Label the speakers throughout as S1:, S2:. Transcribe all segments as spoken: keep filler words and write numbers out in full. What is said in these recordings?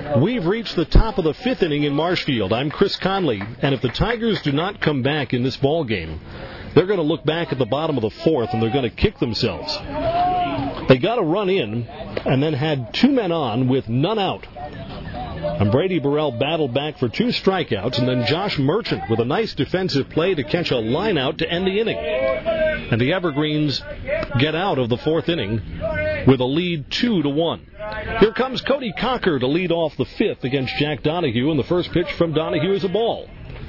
S1: We've reached the top of the fifth inning in Marshfield. I'm Chris Conley, and if the Tigers do not come back in this ball game, they're going to look back at the bottom of the fourth and they're going to kick themselves. They got a run in and then had two men on with none out. And Brady Burrell battled back for two strikeouts, and then Josh Merchant with a nice defensive play to catch a line out to end the inning. And the Evergreens get out of the fourth inning with a lead two to one. Here comes Cody Cocker to lead off the fifth against Jack Donahue, and the first pitch from Donahue is a ball.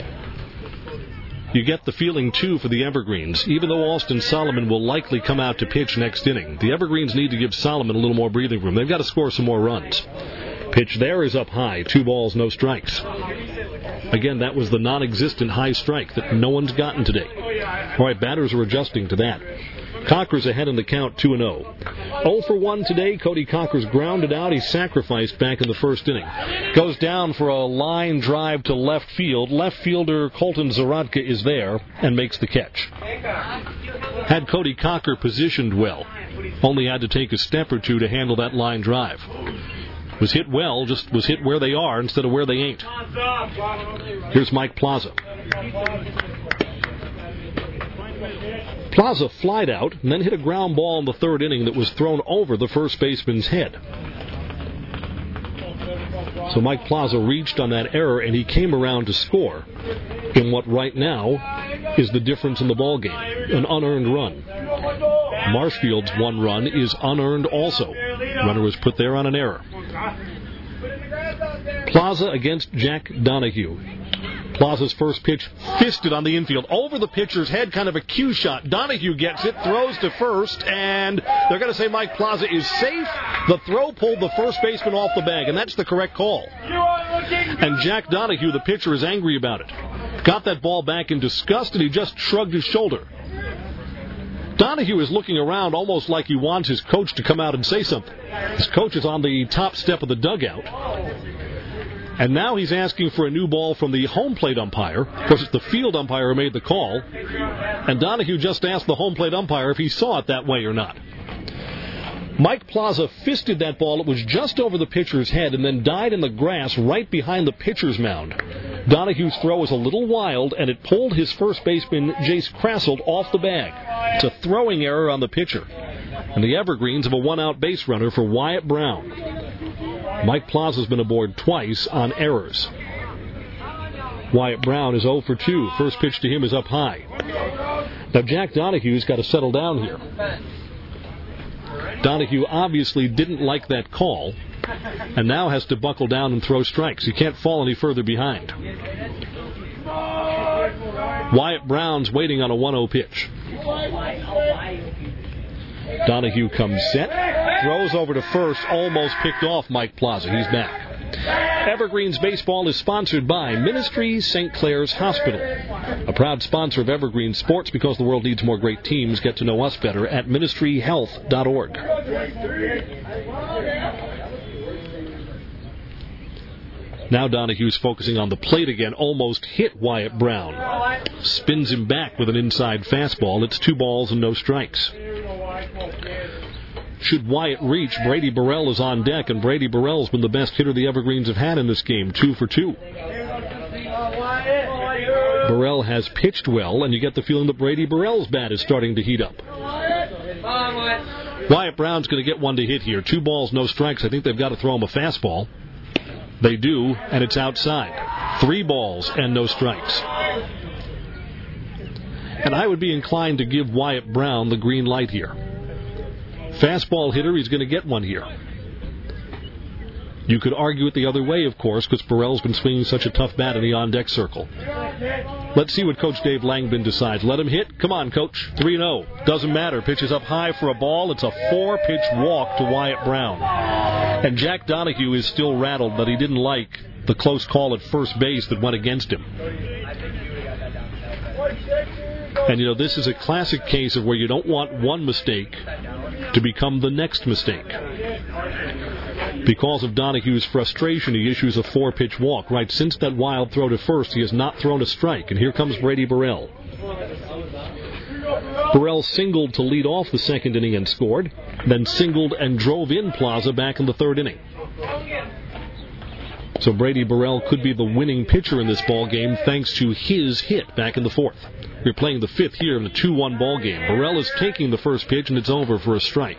S1: You get the feeling, too, for the Evergreens. Even though Austin Solomon will likely come out to pitch next inning, the Evergreens need to give Solomon a little more breathing room. They've got to score some more runs. Pitch there is up high. Two balls, no strikes. Again, that was the non-existent high strike that no one's gotten today. All right, batters are adjusting to that. Cocker's ahead in the count, two and oh. oh for one today. Cody Cocker's grounded out. He's sacrificed back in the first inning. Goes down for a line drive to left field. Left fielder Colton Zaratka is there and makes the catch. Had Cody Cocker positioned well. Only had to take a step or two to handle that line drive. Was hit well, just was hit where they are instead of where they ain't. Here's Mike Plaza. Plaza flied out and then hit a ground ball in the third inning that was thrown over the first baseman's head. So Mike Plaza reached on that error, and he came around to score in what right now is the difference in the ball game, an unearned run. Marshfield's one run is unearned also. Runner was put there on an error. Plaza against Jack Donahue. Plaza's first pitch fisted on the infield. Over the pitcher's head, kind of a cue shot. Donahue gets it, throws to first, and they're going to say Mike Plaza is safe. The throw pulled the first baseman off the bag, and that's the correct call. And Jack Donahue, the pitcher, is angry about it. Got that ball back in disgust, and he just shrugged his shoulder. Donahue is looking around almost like he wants his coach to come out and say something. His coach is on the top step of the dugout. And now he's asking for a new ball from the home plate umpire. Of course, it's the field umpire who made the call. And Donahue just asked the home plate umpire if he saw it that way or not. Mike Plaza fisted that ball. It was just over the pitcher's head and then died in the grass right behind the pitcher's mound. Donahue's throw was a little wild, and it pulled his first baseman, Jace Krasselt, off the bag. It's a throwing error on the pitcher. And the Evergreens have a one-out base runner for Wyatt Brown. Mike Plaza's been aboard twice on errors. Wyatt Brown is oh for two. First pitch to him is up high. Now Jack Donahue's got to settle down here. Donahue obviously didn't like that call and now has to buckle down and throw strikes. He can't fall any further behind. Wyatt Brown's waiting on a one oh pitch. Donahue comes set, throws over to first, almost picked off Mike Plaza. He's back. Evergreens Baseball is sponsored by Ministry Saint Clair's Hospital, a proud sponsor of Evergreen Sports. Because the world needs more great teams, get to know us better at ministry health dot org. Now Donahue's focusing on the plate again, almost hit Wyatt Brown. Spins him back with an inside fastball. It's two balls and no strikes. Should Wyatt reach, Brady Burrell is on deck, and Brady Burrell's been the best hitter the Evergreens have had in this game, two for two. Burrell has pitched well, and you get the feeling that Brady Burrell's bat is starting to heat up. Wyatt Brown's going to get one to hit here. Two balls, no strikes. I think they've got to throw him a fastball. They do, and it's outside. Three balls and no strikes. And I would be inclined to give Wyatt Brown the green light here. Fastball hitter, he's going to get one here. You could argue it the other way, of course, because Burrell's been swinging such a tough bat in the on-deck circle. Let's see what Coach Dave Langbin decides. Let him hit. Come on, Coach. three and oh. Doesn't matter. Pitches up high for a ball. It's a four-pitch walk to Wyatt Brown. And Jack Donahue is still rattled, but he didn't like the close call at first base that went against him. And, you know, this is a classic case of where you don't want one mistake to become the next mistake. Because of Donahue's frustration, he issues a four-pitch walk. Right, since that wild throw to first, he has not thrown a strike. And here comes Brady Burrell. Burrell singled to lead off the second inning and scored, then singled and drove in Plaza back in the third inning. So Brady Burrell could be the winning pitcher in this ball game thanks to his hit back in the fourth. We're playing the fifth here in a two one ball game. Burrell is taking the first pitch, and it's over for a strike.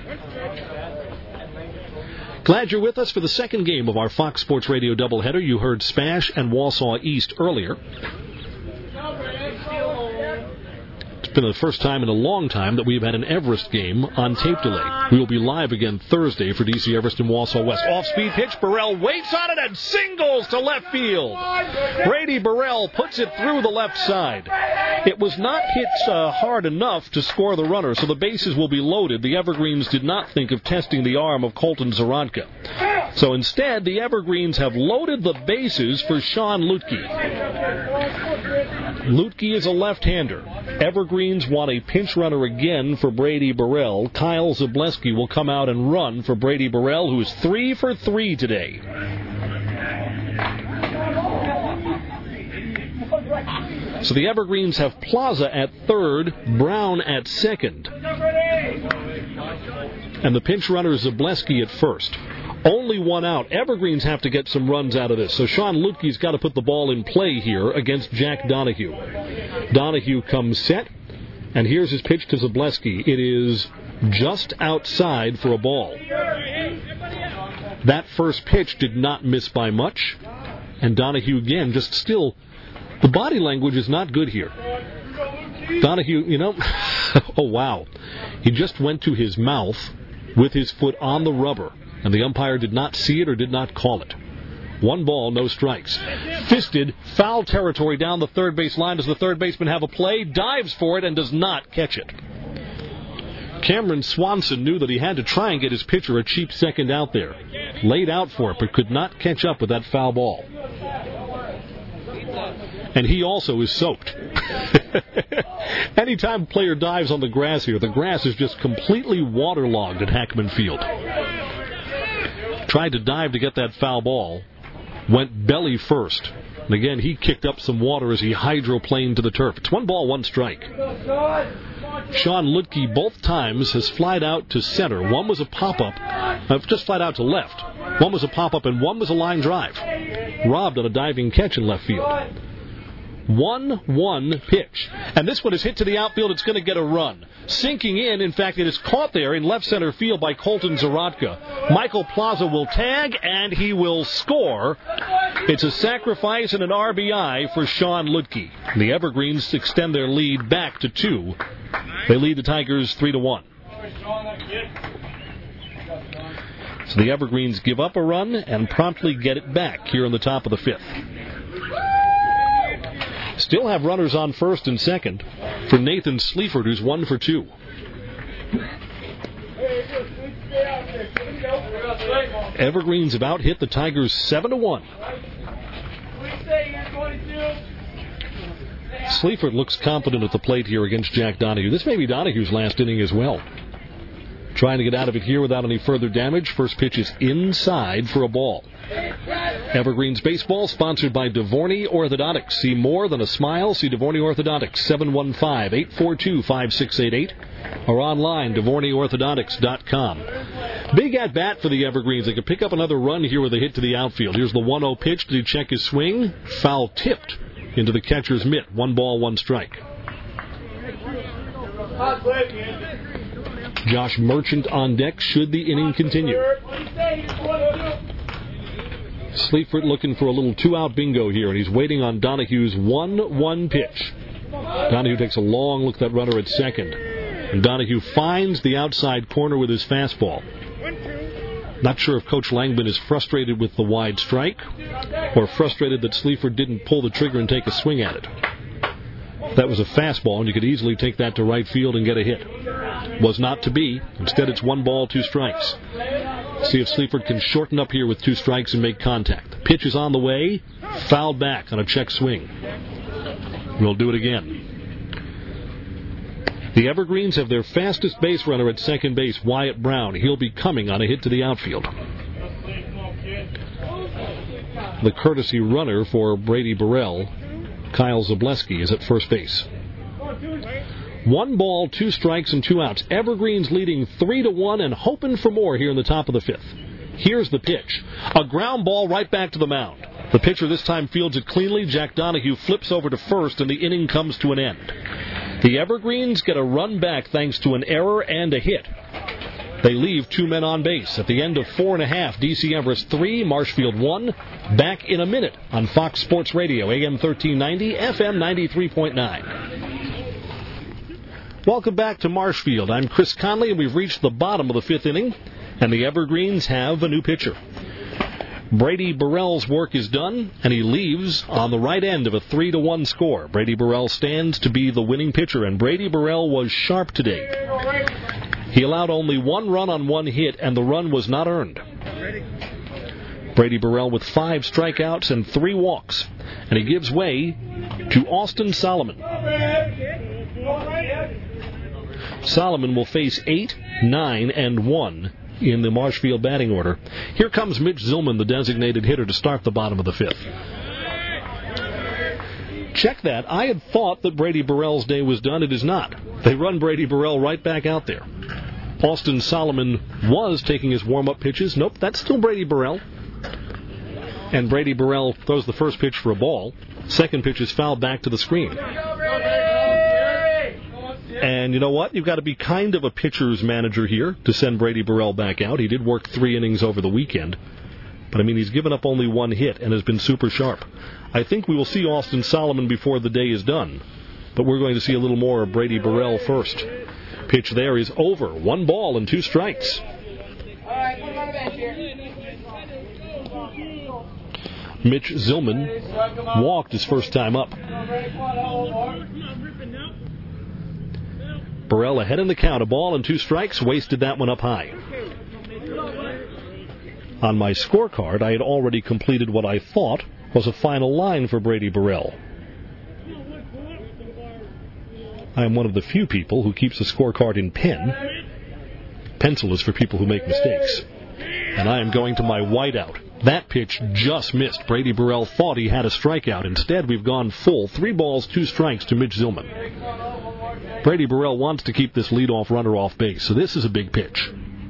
S1: Glad you're with us for the second game of our Fox Sports Radio doubleheader. You heard Spash and Wausau East earlier. It's been the first time in a long time that we've had an Everest game on tape delay. We will be live again Thursday for D C Everest and Wausau West. Off-speed pitch. Burrell waits on it and singles to left field. Brady Burrell puts it through the left side. It was not hit uh, hard enough to score the runner, so the bases will be loaded. The Evergreens did not think of testing the arm of Colton Zarodka. So instead, the Evergreens have loaded the bases for Sean Lutke. Lutke is a left-hander. Evergreens want a pinch runner again for Brady Burrell. Kyle Zableski will come out and run for Brady Burrell, who is three for three today. So the Evergreens have Plaza at third, Brown at second. And the pinch runner is Zableski at first. Only one out. Evergreens have to get some runs out of this. So Sean Lutke's got to put the ball in play here against Jack Donahue. Donahue comes set, and here's his pitch to Zableski. It is just outside for a ball. That first pitch did not miss by much. And Donahue again, just still, the body language is not good here. Donahue, you know, oh wow. He just went to his mouth with his foot on the rubber. And the umpire did not see it or did not call it. One ball, no strikes. Fisted, foul territory down the third base line. Does the third baseman have a play? Dives for it and does not catch it. Cameron Swanson knew that he had to try and get his pitcher a cheap second out there. Laid out for it, but could not catch up with that foul ball. And he also is soaked. Anytime a player dives on the grass here, the grass is just completely waterlogged at Hackman Field. Tried to dive to get that foul ball, went belly first. And again, he kicked up some water as he hydroplaned to the turf. It's one ball, one strike. Sean Lutke both times has flied out to center. One was a pop-up, uh, just flied out to left. One was a pop-up and one was a line drive. Robbed on a diving catch in left field. one one pitch. And this one is hit to the outfield. It's going to get a run. Sinking in, in fact, it is caught there in left center field by Colton Zarodka. Michael Plaza will tag, and he will score. It's a sacrifice and an R B I for Sean Lutke. The Evergreens extend their lead back to two. They lead the Tigers three to one. So the Evergreens give up a run and promptly get it back here in the top of the fifth. Still have runners on first and second for Nathan Sleaford, who's one for two. Evergreens have out-hit the Tigers seven to one. Sleaford looks confident at the plate here against Jack Donahue. This may be Donahue's last inning as well. Trying to get out of it here without any further damage. First pitch is inside for a ball. Evergreens baseball sponsored by DeVorney Orthodontics. See more than a smile. See DeVorney Orthodontics, seven one five, eight four two, five six eight eight, or online, devorney orthodontics dot com. Big at bat for the Evergreens. They could pick up another run here with a hit to the outfield. Here's the one oh pitch. Did he check his swing? Foul tipped into the catcher's mitt. One ball, one strike. Josh Merchant on deck should the inning continue. Sleaford looking for a little two-out bingo here, and he's waiting on Donahue's one one pitch. Donahue takes a long look at that runner at second. And Donahue finds the outside corner with his fastball. Not sure if Coach Langman is frustrated with the wide strike or frustrated that Sleaford didn't pull the trigger and take a swing at it. That was a fastball, and you could easily take that to right field and get a hit. Was not to be. Instead, it's one ball, two strikes. See if Sleaford can shorten up here with two strikes and make contact. The pitch is on the way. Fouled back on a check swing. We'll do it again. The Evergreens have their fastest base runner at second base, Wyatt Brown. He'll be coming on a hit to the outfield. The courtesy runner for Brady Burrell, Kyle Zableski, is at first base. One ball, two strikes, and two outs. Evergreens leading three to one and hoping for more here in the top of the fifth. Here's the pitch. A ground ball right back to the mound. The pitcher this time fields it cleanly. Jack Donahue flips over to first, and the inning comes to an end. The Evergreens get a run back thanks to an error and a hit. They leave two men on base. At the end of four and a half, D C Everest three, Marshfield one. Back in a minute on Fox Sports Radio, A M thirteen ninety, F M ninety-three point nine. Welcome back to Marshfield. I'm Chris Conley, and we've reached the bottom of the fifth inning, and the Evergreens have a new pitcher. Brady Burrell's work is done, and he leaves on the right end of a three to one score. Brady Burrell stands to be the winning pitcher, and Brady Burrell was sharp today. He allowed only one run on one hit, and the run was not earned. Brady Burrell with five strikeouts and three walks, and he gives way to Austin Solomon. Solomon will face eight, nine, and one in the Marshfield batting order. Here comes Mitch Zillman, the designated hitter, to start the bottom of the fifth. Check that. I had thought that Brady Burrell's day was done. It is not. They run Brady Burrell right back out there. Austin Solomon was taking his warm-up pitches. Nope, that's still Brady Burrell. And Brady Burrell throws the first pitch for a ball. Second pitch is fouled back to the screen. And you know what? You've got to be kind of a pitcher's manager here to send Brady Burrell back out. He did work three innings over the weekend. But, I mean, he's given up only one hit and has been super sharp. I think we will see Austin Solomon before the day is done. But we're going to see a little more of Brady Burrell first. Pitch there is over. One ball and two strikes. Mitch Zillman walked his first time up. Burrell ahead in the count. A ball and two strikes. Wasted that one up high. On my scorecard, I had already completed what I thought was a final line for Brady Burrell. I am one of the few people who keeps a scorecard in pen. Pencil is for people who make mistakes. And I am going to my whiteout. That pitch just missed. Brady Burrell thought he had a strikeout. Instead, we've gone full. Three balls, two strikes to Mitch Zillman. Brady Burrell wants to keep this leadoff runner off base, so this is a big pitch.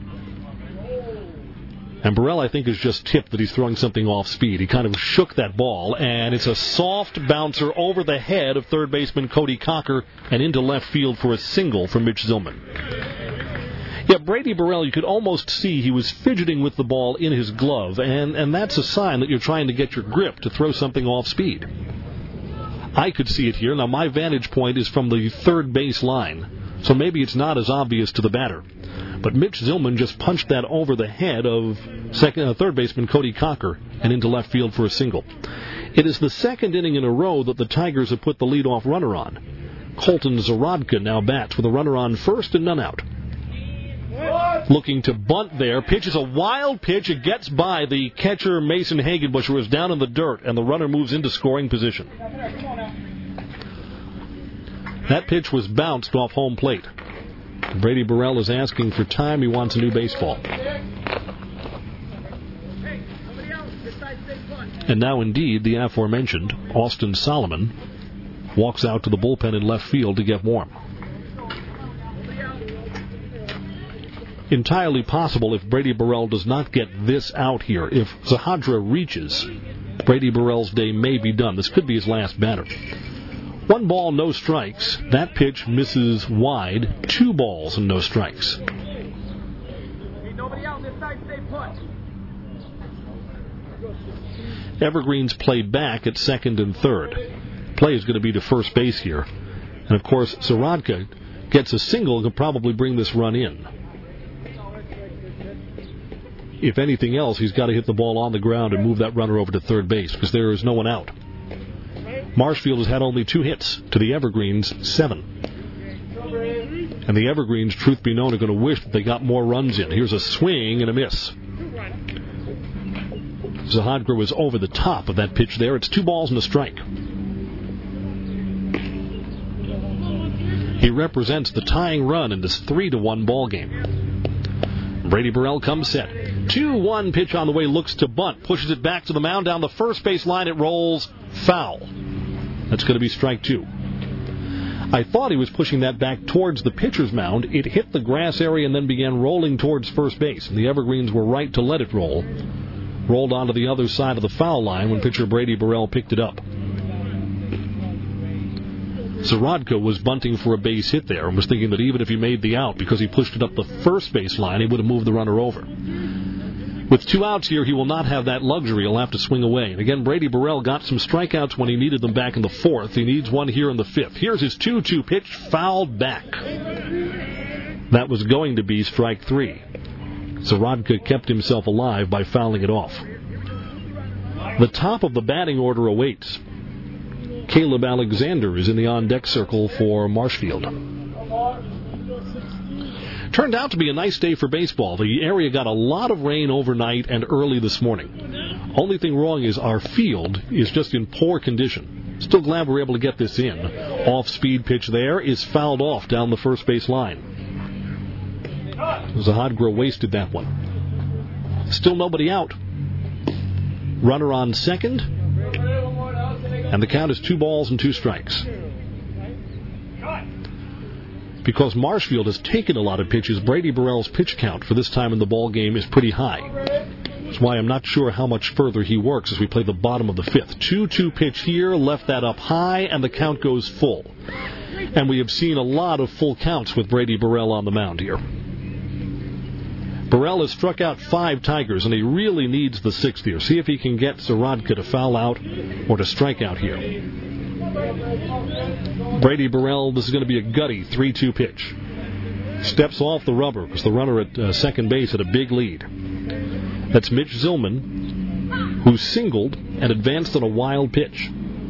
S1: And Burrell, I think, has just tipped that he's throwing something off speed. He kind of shook that ball, and it's a soft bouncer over the head of third baseman Cody Cocker and into left field for a single for Mitch Zillman. Yeah, Brady Burrell, you could almost see he was fidgeting with the ball in his glove, and, and that's a sign that you're trying to get your grip to throw something off speed. I could see it here. Now, my vantage point is from the third base line, so maybe it's not as obvious to the batter. But Mitch Zillman just punched that over the head of second, uh, third baseman Cody Cocker and into left field for a single. It is the second inning in a row that the Tigers have put the leadoff runner on. Colton Zarodka now bats with a runner on first and none out. Looking to bunt there. Pitches a wild pitch. It gets by the catcher Mason Hagenbush, who is down in the dirt, and the runner moves into scoring position. That pitch was bounced off home plate. Brady Burrell is asking for time. He wants a new baseball. And now, indeed, the aforementioned Austin Solomon walks out to the bullpen in left field to get warm. Entirely possible if Brady Burrell does not get this out here. If Zahadra reaches, Brady Burrell's day may be done. This could be his last batter. One ball, no strikes. That pitch misses wide. Two balls and no strikes. Evergreens play back at second and third. Play is going to be to first base here. And, of course, Zarodka gets a single and can probably bring this run in. If anything else, he's got to hit the ball on the ground and move that runner over to third base because there is no one out. Marshfield has had only two hits to the Evergreens, seven. And the Evergreens, truth be known, are going to wish that they got more runs in. Here's a swing and a miss. Zahadra was over the top of that pitch there. It's two balls and a strike. He represents the tying run in this three to one ball game. Brady Burrell comes set. two one pitch on the way, looks to bunt, pushes it back to the mound down the first base line. It rolls foul. That's going to be strike two. I thought he was pushing that back towards the pitcher's mound. It hit the grass area and then began rolling towards first base. And the Evergreens were right to let it roll. Rolled onto the other side of the foul line when pitcher Brady Burrell picked it up. Zarodka was bunting for a base hit there and was thinking that even if he made the out, because he pushed it up the first base line, he would have moved the runner over. With two outs here, he will not have that luxury. He'll have to swing away. And again, Brady Burrell got some strikeouts when he needed them back in the fourth. He needs one here in the fifth. Here's his two two pitch, fouled back. That was going to be strike three. Zarodka kept himself alive by fouling it off. The top of the batting order awaits. Caleb Alexander is in the on-deck circle for Marshfield. Turned out to be a nice day for baseball. The area got a lot of rain overnight and early this morning. Only thing wrong is our field is just in poor condition. Still glad we're able to get this in. Off-speed pitch there is fouled off down the first base line. Zahadra wasted that one. Still nobody out. Runner on second. And the count is two balls and two strikes. Because Marshfield has taken a lot of pitches, Brady Burrell's pitch count for this time in the ball game is pretty high. That's why I'm not sure how much further he works as we play the bottom of the fifth. two two pitch here, left that up high, and the count goes full. And we have seen a lot of full counts with Brady Burrell on the mound here. Burrell has struck out five Tigers, and he really needs the sixth here. See if he can get Zarodka to foul out or to strike out here. Brady Burrell, this is going to be a gutty three two pitch. Steps off the rubber because the runner at uh, second base had a big lead. That's Mitch Zillman, who singled and advanced on a wild pitch.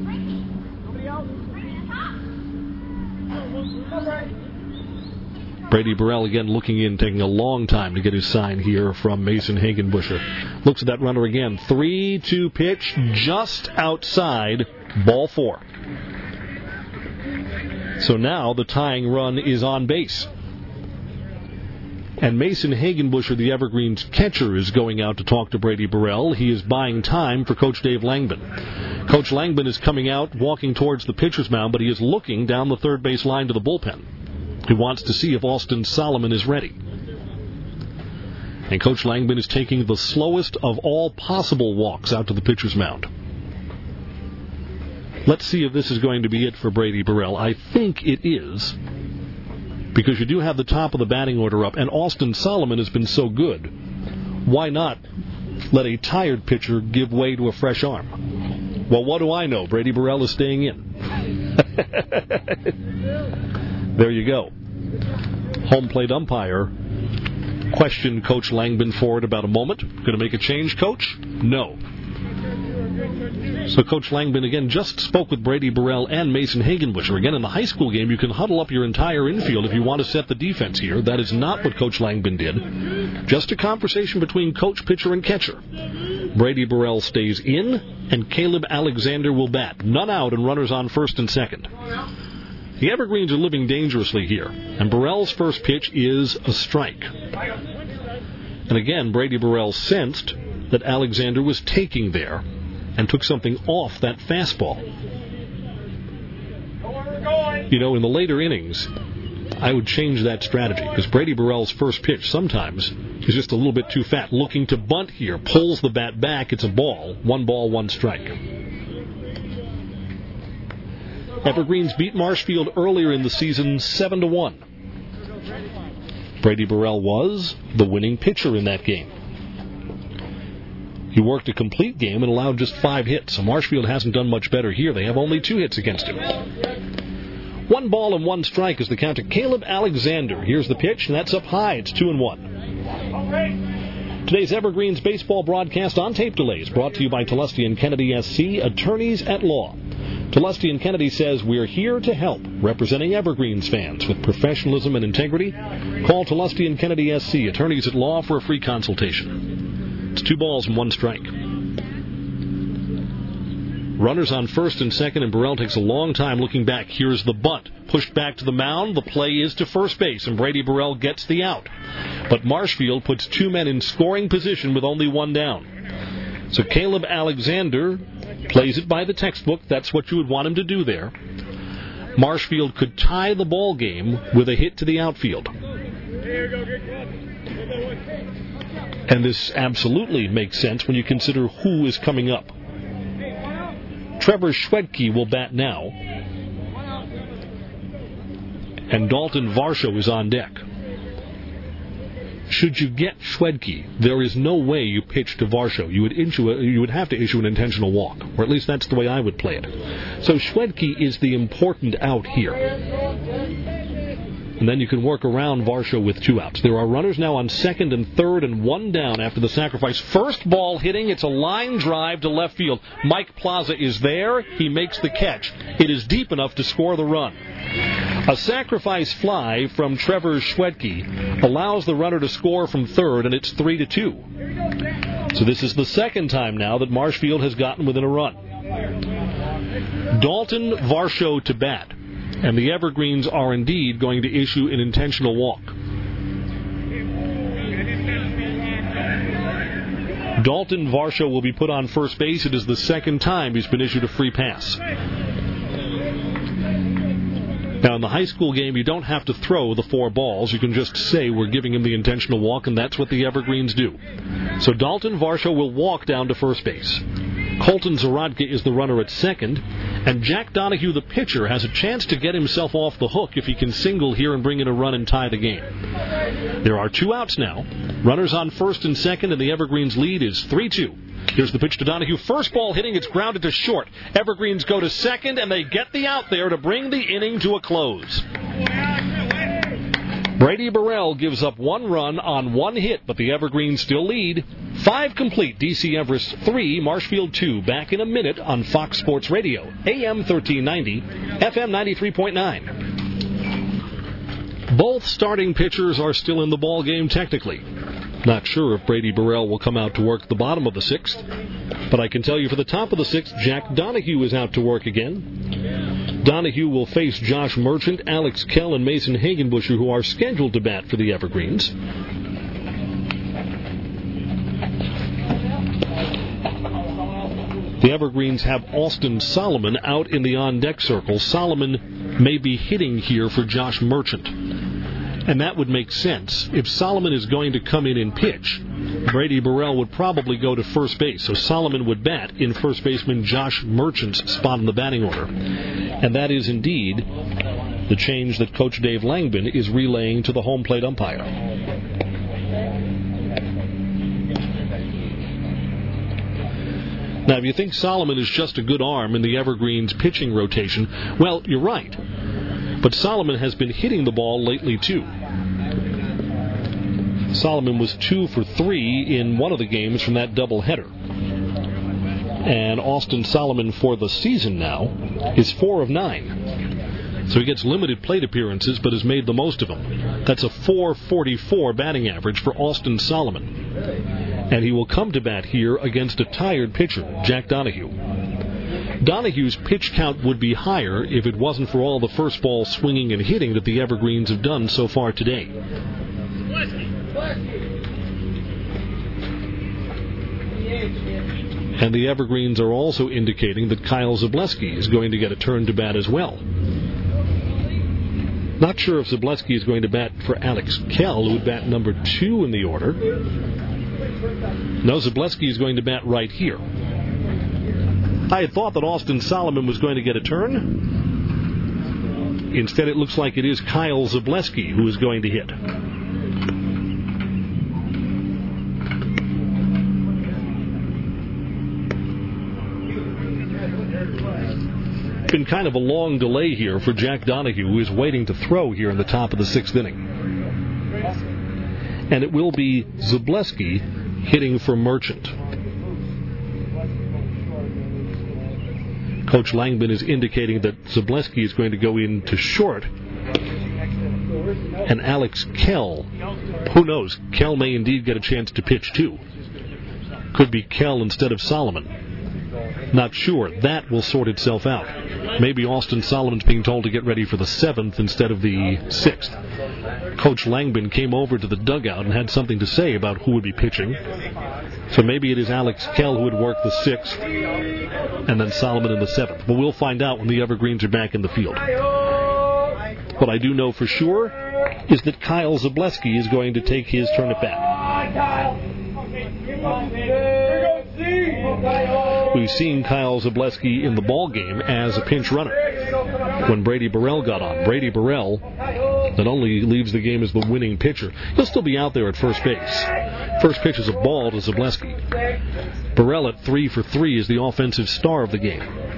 S1: Brady Burrell again looking in, taking a long time to get his sign here from Mason Hagenbusher. Looks at that runner again. three two pitch, just outside, ball four. So now the tying run is on base. And Mason Hagenbusher, the Evergreens catcher, is going out to talk to Brady Burrell. He is buying time for Coach Dave Langman. Coach Langman is coming out, walking towards the pitcher's mound, but he is looking down the third base line to the bullpen. He wants to see if Austin Solomon is ready. And Coach Langman is taking the slowest of all possible walks out to the pitcher's mound. Let's see if this is going to be it for Brady Burrell. I think it is, because you do have the top of the batting order up, and Austin Solomon has been so good. Why not let a tired pitcher give way to a fresh arm? Well, what do I know? Brady Burrell is staying in. There you go. Home plate umpire questioned Coach Langman for it about a moment. Going to make a change, Coach? No. So Coach Langman, again, just spoke with Brady Burrell and Mason Hagenbusher. Again, in the high school game, you can huddle up your entire infield if you want to set the defense here. That is not what Coach Langman did. Just a conversation between coach, pitcher, and catcher. Brady Burrell stays in, and Caleb Alexander will bat. None out and runners on first and second. The Evergreens are living dangerously here, and Burrell's first pitch is a strike. And again, Brady Burrell sensed that Alexander was taking there and took something off that fastball. You know, in the later innings, I would change that strategy, because Brady Burrell's first pitch sometimes is just a little bit too fat. Looking to bunt here, pulls the bat back, it's a ball. One ball, one strike. Evergreens beat Marshfield earlier in the season seven to one. Brady Burrell was the winning pitcher in that game. He worked a complete game and allowed just five hits. So Marshfield hasn't done much better here. They have only two hits against him. One ball and one strike is the count to Caleb Alexander. Here's the pitch, and that's up high. It's two and one. Today's Evergreens baseball broadcast on tape delays brought to you by Telesti and Kennedy S C, attorneys at law. Telesti and Kennedy says we're here to help, representing Evergreens fans with professionalism and integrity. Call Telesti and Kennedy S C, attorneys at law, for a free consultation. It's two balls and one strike. Runners on first and second, and Burrell takes a long time looking back. Here's the bunt. Pushed back to the mound. The play is to first base, and Brady Burrell gets the out. But Marshfield puts two men in scoring position with only one down. So Caleb Alexander plays it by the textbook. That's what you would want him to do there. Marshfield could tie the ball game with a hit to the outfield. And this absolutely makes sense when you consider who is coming up. Trevor Schwedke will bat now. And Dalton Varsho is on deck. Should you get Schwedke, there is no way you pitch to Varsho. You would issue a, you would have to issue an intentional walk, or at least that's the way I would play it. So Schwedke is the important out here. And then you can work around Varsho with two outs. There are runners now on second and third and one down after the sacrifice. First ball hitting. It's a line drive to left field. Mike Plaza is there. He makes the catch. It is deep enough to score the run. A sacrifice fly from Trevor Schwedke allows the runner to score from third, and it's three to two. So this is the second time now that Marshfield has gotten within a run. Dalton Varsho to bat. And the Evergreens are indeed going to issue an intentional walk. Dalton Varsho will be put on first base. It is the second time he's been issued a free pass. Now, in the high school game, you don't have to throw the four balls. You can just say we're giving him the intentional walk, and that's what the Evergreens do. So Dalton Varsho will walk down to first base. Colton Zarodka is the runner at second, and Jack Donahue, the pitcher, has a chance to get himself off the hook if he can single here and bring in a run and tie the game. There are two outs now. Runners on first and second, and the Evergreens lead is three two. Here's the pitch to Donahue. First ball hitting, it's grounded to short. Evergreens go to second, and they get the out there to bring the inning to a close. Brady Burrell gives up one run on one hit, but the Evergreens still lead. Five complete, D C Everest three, Marshfield two. Back in a minute on Fox Sports Radio, A M thirteen ninety, F M ninety-three point nine. Both starting pitchers are still in the ball game technically. Not sure if Brady Burrell will come out to work the bottom of the sixth, but I can tell you for the top of the sixth, Jack Donahue is out to work again. Donahue will face Josh Merchant, Alex Kell, and Mason Hagenbusher, who are scheduled to bat for the Evergreens. The Evergreens have Austin Solomon out in the on-deck circle. Solomon may be hitting here for Josh Merchant. And that would make sense. If Solomon is going to come in and pitch, Brady Burrell would probably go to first base. So Solomon would bat in first baseman Josh Merchant's spot in the batting order. And that is indeed the change that Coach Dave Langbin is relaying to the home plate umpire. Now, if you think Solomon is just a good arm in the Evergreens pitching rotation, well, you're right. But Solomon has been hitting the ball lately, too. Solomon was two for three in one of the games from that doubleheader. And Austin Solomon for the season now is four of nine. So he gets limited plate appearances, but has made the most of them. That's a four forty-four batting average for Austin Solomon. And he will come to bat here against a tired pitcher, Jack Donahue. Donahue's pitch count would be higher if it wasn't for all the first ball swinging and hitting that the Evergreens have done so far today. And the Evergreens are also indicating that Kyle Zableski is going to get a turn to bat as well. Not sure if Zableski is going to bat for Alex Kell, who would bat number two in the order. No, Zableski is going to bat right here. I had thought that Austin Solomon was going to get a turn. Instead, it looks like it is Kyle Zableski who is going to hit. Been kind of a long delay here for Jack Donahue, who is waiting to throw here in the top of the sixth inning. And it will be Zableski hitting for Merchant. Coach Langbin is indicating that Zableski is going to go into short. And Alex Kell, who knows, Kell may indeed get a chance to pitch too. Could be Kell instead of Solomon. Not sure. That will sort itself out. Maybe Austin Solomon's being told to get ready for the seventh instead of the sixth. Coach Langbin came over to the dugout and had something to say about who would be pitching. So maybe it is Alex Kell who would work the sixth and then Solomon in the seventh. But we'll find out when the Evergreens are back in the field. What I do know for sure is that Kyle Zableski is going to take his turn at bat. We've seen Kyle Zableski in the ball game as a pinch runner when Brady Burrell got on. Brady Burrell not only leaves the game as the winning pitcher, he'll still be out there at first base. First pitch is a ball to Zableski. Burrell at three for three is the offensive star of the game.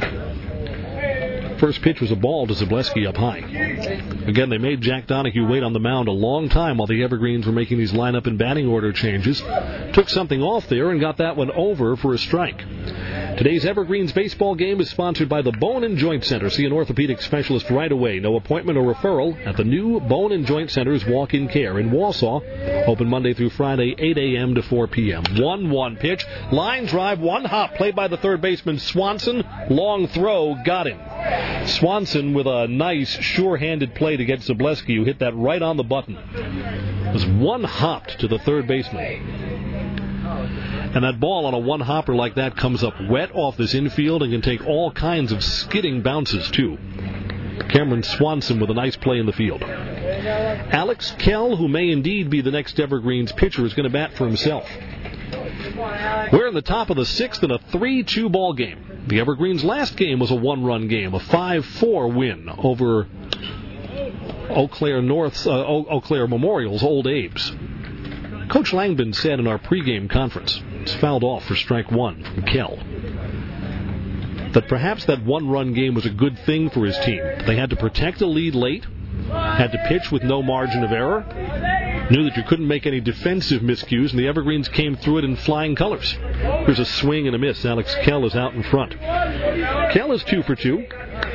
S1: First pitch was a ball to Zableski up high. Again, they made Jack Donahue wait on the mound a long time while the Evergreens were making these lineup and batting order changes. Took something off there and got that one over for a strike. Today's Evergreens baseball game is sponsored by the Bone and Joint Center. See an orthopedic specialist right away. No appointment or referral at the new Bone and Joint Center's walk-in care in Wausau. Open Monday through Friday, eight a.m. to four p.m. one one pitch. Line drive, one hop, played by the third baseman Swanson. Long throw, got him. Swanson with a nice, sure-handed play to get Zableski, who hit that right on the button. It was one hopped to the third baseman. And that ball on a one-hopper like that comes up wet off this infield and can take all kinds of skidding bounces, too. Cameron Swanson with a nice play in the field. Alex Kell, who may indeed be the next Evergreens pitcher, is going to bat for himself. We're in the top of the sixth in a three two ball game. The Evergreens' last game was a one-run game, a five four win over Eau Claire North's, uh, Eau Claire Memorial's Old Abe's. Coach Langbin said in our pregame conference, it's fouled off for strike one from Kell, that perhaps that one-run game was a good thing for his team. They had to protect a lead late, had to pitch with no margin of error, knew that you couldn't make any defensive miscues, and the Evergreens came through it in flying colors. Here's a swing and a miss. Alex Kell is out in front. Kell is two for two.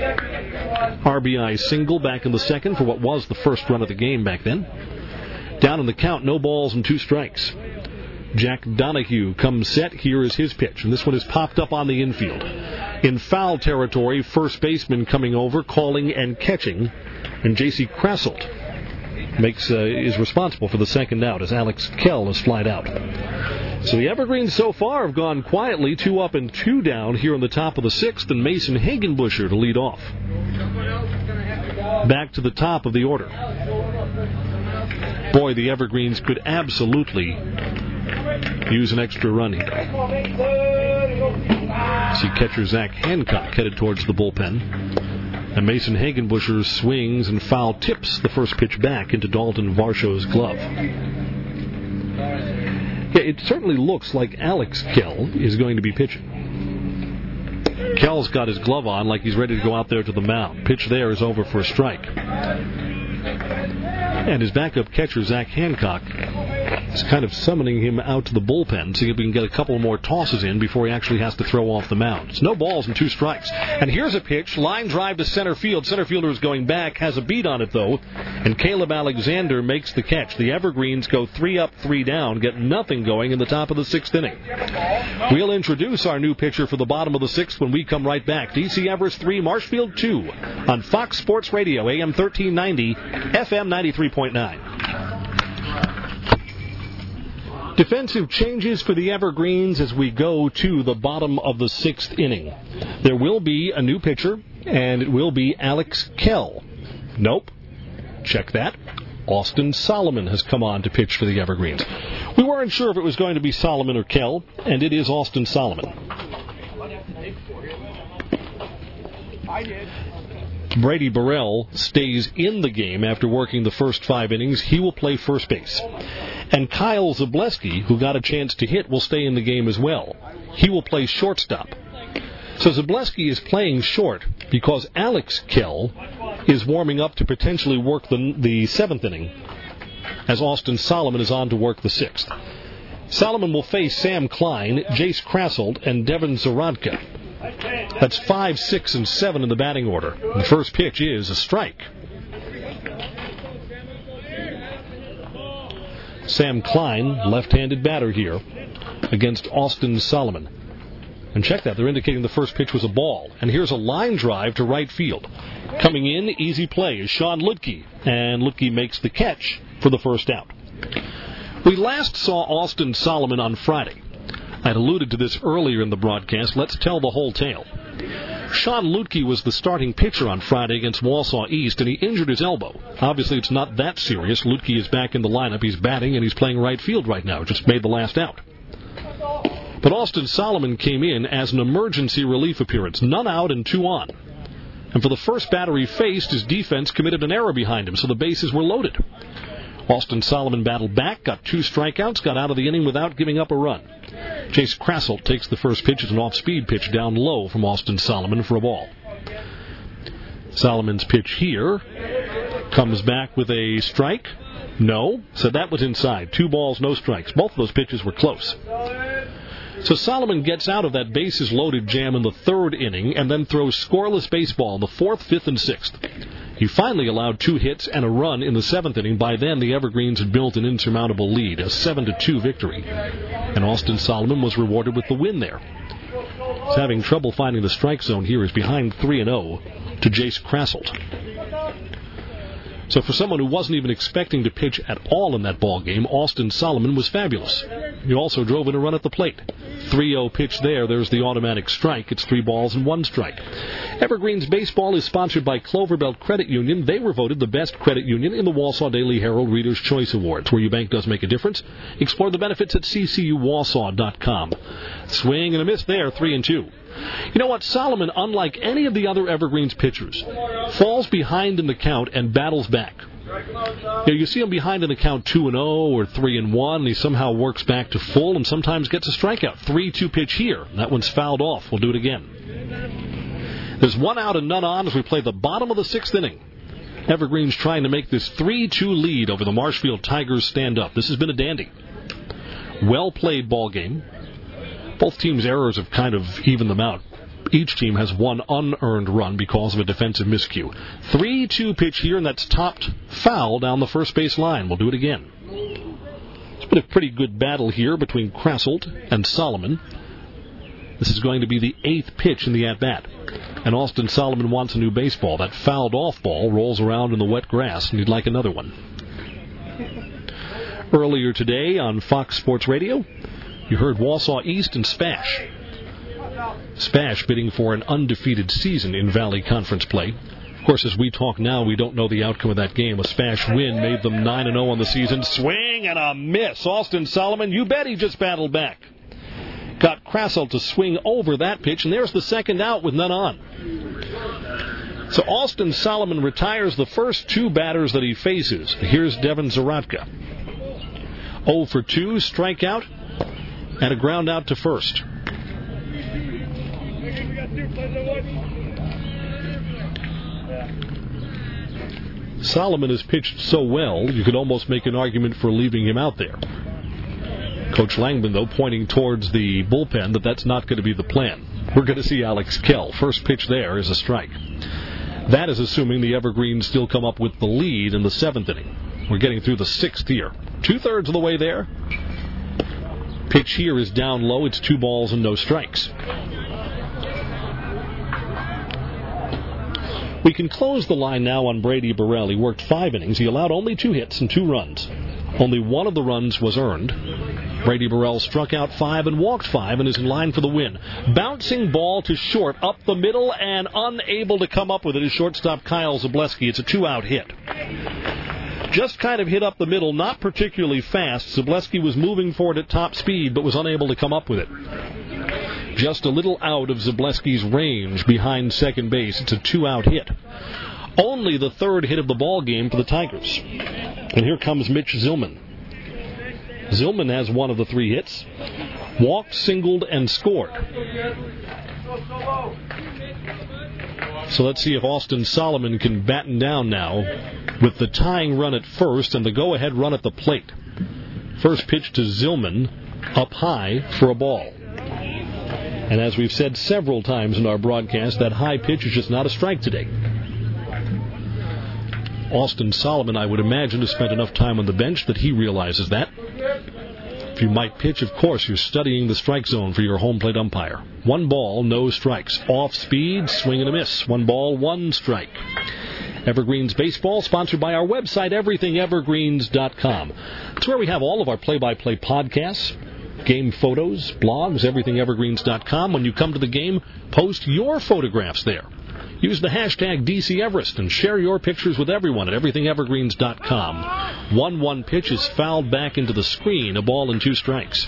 S1: R B I single back in the second for what was the first run of the game back then. Down in the count, no balls and two strikes. Jack Donahue comes set. Here is his pitch, and this one is popped up on the infield. In foul territory, first baseman coming over, calling and catching, and J C Krasselt makes uh, is responsible for the second out as Alex Kell is flied out. So the Evergreens so far have gone quietly, two up and two down here in the top of the sixth, and Mason Hagenbusher to lead off. Back to the top of the order. Boy, the Evergreens could absolutely use an extra run here. See catcher Zach Hancock headed towards the bullpen. And Mason Hagenbusher swings and foul tips the first pitch back into Dalton Varsho's glove. Yeah, it certainly looks like Alex Kell is going to be pitching. Kell's got his glove on like he's ready to go out there to the mound. Pitch there is over for a strike. And his backup catcher, Zach Hancock, is kind of summoning him out to the bullpen, see if we can get a couple more tosses in before he actually has to throw off the mound. It's no balls and two strikes. And here's a pitch, line drive to center field. Center fielder is going back, has a beat on it, though, and Caleb Alexander makes the catch. The Evergreens go three up, three down, get nothing going in the top of the sixth inning. We'll introduce our new pitcher for the bottom of the sixth when we come right back. D C Everest three, Marshfield two on Fox Sports Radio, A M thirteen ninety, F M ninety-three point nine. Defensive changes for the Evergreens as we go to the bottom of the sixth inning. There will be a new pitcher, and it will be Alex Kell. Nope. Check that. Austin Solomon has come on to pitch for the Evergreens. We weren't sure if it was going to be Solomon or Kell, and it is Austin Solomon. I did. Brady Burrell stays in the game after working the first five innings. He will play first base. And Kyle Zableski, who got a chance to hit, will stay in the game as well. He will play shortstop. So Zableski is playing short because Alex Kell is warming up to potentially work the, the seventh inning, as Austin Solomon is on to work the sixth. Solomon will face Sam Klein, Jace Krasselt, and Devin Zarodka. That's five, six, and seven in the batting order. The first pitch is a strike. Sam Klein, left-handed batter here, against Austin Solomon. And check that, they're indicating the first pitch was a ball. And here's a line drive to right field. Coming in, easy play, is Sean Ludke. And Ludke makes the catch for the first out. We last saw Austin Solomon on Friday. I'd alluded to this earlier in the broadcast. Let's tell the whole tale. Sean Lutke was the starting pitcher on Friday against Walsall East, and he injured his elbow. Obviously, it's not that serious. Lutke is back in the lineup. He's batting, and he's playing right field right now. Just made the last out. But Austin Solomon came in as an emergency relief appearance. None out and two on. And for the first batter he faced, his defense committed an error behind him, so the bases were loaded. Austin Solomon battled back, got two strikeouts, got out of the inning without giving up a run. Chase Krasselt takes the first pitch. It's an off-speed pitch down low from Austin Solomon for a ball. Solomon's pitch here comes back with a strike. No. So that was inside. Two balls, no strikes. Both of those pitches were close. So Solomon gets out of that bases-loaded jam in the third inning and then throws scoreless baseball in the fourth, fifth, and sixth. He finally allowed two hits and a run in the seventh inning. By then, the Evergreens had built an insurmountable lead, a seven to two victory. And Austin Solomon was rewarded with the win there. He's having trouble finding the strike zone here. He's behind three and oh to Jace Krasselt. So for someone who wasn't even expecting to pitch at all in that ball game, Austin Solomon was fabulous. He also drove in a run at the plate. three oh pitch there. There's the automatic strike. It's three balls and one strike. Evergreens Baseball is sponsored by Cloverbelt Credit Union. They were voted the best credit union in the Wausau Daily Herald Reader's Choice Awards. Where your bank does make a difference. Explore the benefits at c c u wausau dot com. Swing and a miss there, three and two. You know what? Solomon, unlike any of the other Evergreens pitchers, falls behind in the count and battles back. You know, you see him behind in the count two and oh or three and one, and he somehow works back to full and sometimes gets a strikeout. three two pitch here. That one's fouled off. We'll do it again. There's one out and none on as we play the bottom of the sixth inning. Evergreens trying to make this three two lead over the Marshfield Tigers stand up. This has been a dandy. Well-played ball game. Both teams' errors have kind of evened them out. Each team has one unearned run because of a defensive miscue. three two pitch here, and that's topped foul down the first base line. We'll do it again. It's been a pretty good battle here between Krasselt and Solomon. This is going to be the eighth pitch in the at-bat. And Austin Solomon wants a new baseball. That fouled off ball rolls around in the wet grass, and he'd like another one. Earlier today on Fox Sports Radio, you heard Walsall East and Spash. Spash bidding for an undefeated season in Valley Conference play. Of course, as we talk now, we don't know the outcome of that game. A Spash win made them nine and oh on the season. Swing and a miss. Austin Solomon, you bet he just battled back. Got Krasselt to swing over that pitch, and there's the second out with none on. So Austin Solomon retires the first two batters that he faces. Here's Devin Zaratka. oh for two, strikeout, and a ground out to first. Solomon has pitched so well, you could almost make an argument for leaving him out there. Coach Langman, though, pointing towards the bullpen that that's not going to be the plan. We're going to see Alex Kell. First pitch there is a strike. That is assuming the Evergreens still come up with the lead in the seventh inning. We're getting through the sixth here. Two-thirds of the way there. Pitch here is down low. It's two balls and no strikes. We can close the line now on Brady Burrell. He worked five innings. He allowed only two hits and two runs. Only one of the runs was earned. Brady Burrell struck out five and walked five and is in line for the win. Bouncing ball to short up the middle and unable to come up with it is shortstop Kyle Zableski. It's a two-out hit. Just kind of hit up the middle, not particularly fast. Zableski was moving forward at top speed but was unable to come up with it. Just a little out of Zableski's range behind second base. It's a two-out hit. Only the third hit of the ball game for the Tigers. And here comes Mitch Zillman. Zillman has one of the three hits. Walked, singled, and scored. So let's see if Austin Solomon can batten down now with the tying run at first and the go-ahead run at the plate. First pitch to Zillman, up high for a ball. And as we've said several times in our broadcast, that high pitch is just not a strike today. Austin Solomon, I would imagine, has spent enough time on the bench that he realizes that. If you might pitch, of course, you're studying the strike zone for your home plate umpire. One ball, no strikes. Off speed, swing and a miss. One ball, one strike. Evergreens Baseball, sponsored by our website, everything evergreens dot com. It's where we have all of our play-by-play podcasts. game photos, blogs, everything evergreens dot com. When you come to the game, post your photographs there. Use the hashtag D C Everest and share your pictures with everyone at everything evergreens dot com. one one pitch is fouled back into the screen, a ball and two strikes.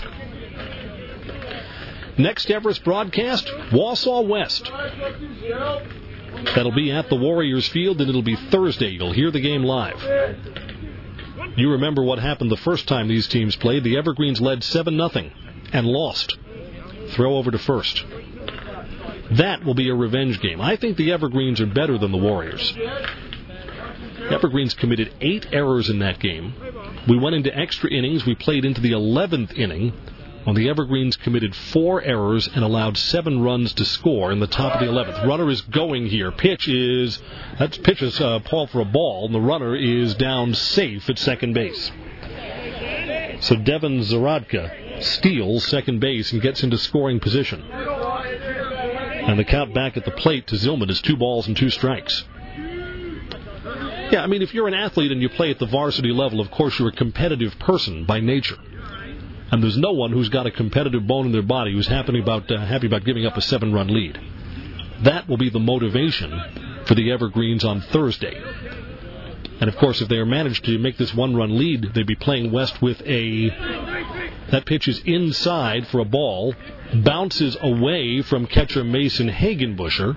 S1: Next Everest broadcast, Wausau West. That'll be at the Warriors Field, and it'll be Thursday. You'll hear the game live. You remember what happened the first time these teams played. The Evergreens led seven nothing and lost. Throw over to first. That will be a revenge game. I think the Evergreens are better than the Warriors. Evergreens committed eight errors in that game. We went into extra innings. We played into the eleventh inning. When the Evergreens committed four errors and allowed seven runs to score in the top of the eleventh. Runner is going here. Pitch is, that pitch is uh, Paul for a ball, and the runner is down safe at second base. So Devin Zaradka steals second base and gets into scoring position. And the count back at the plate to Zillman is two balls and two strikes. Yeah, I mean, if you're an athlete and you play at the varsity level, of course you're a competitive person by nature. And there's no one who's got a competitive bone in their body who's happy about, uh, happy about giving up a seven-run lead. That will be the motivation for the Evergreens on Thursday. And, of course, if they are managed to make this one-run lead, they'd be playing West with a... That pitch is inside for a ball, bounces away from catcher Mason Hagenbusher.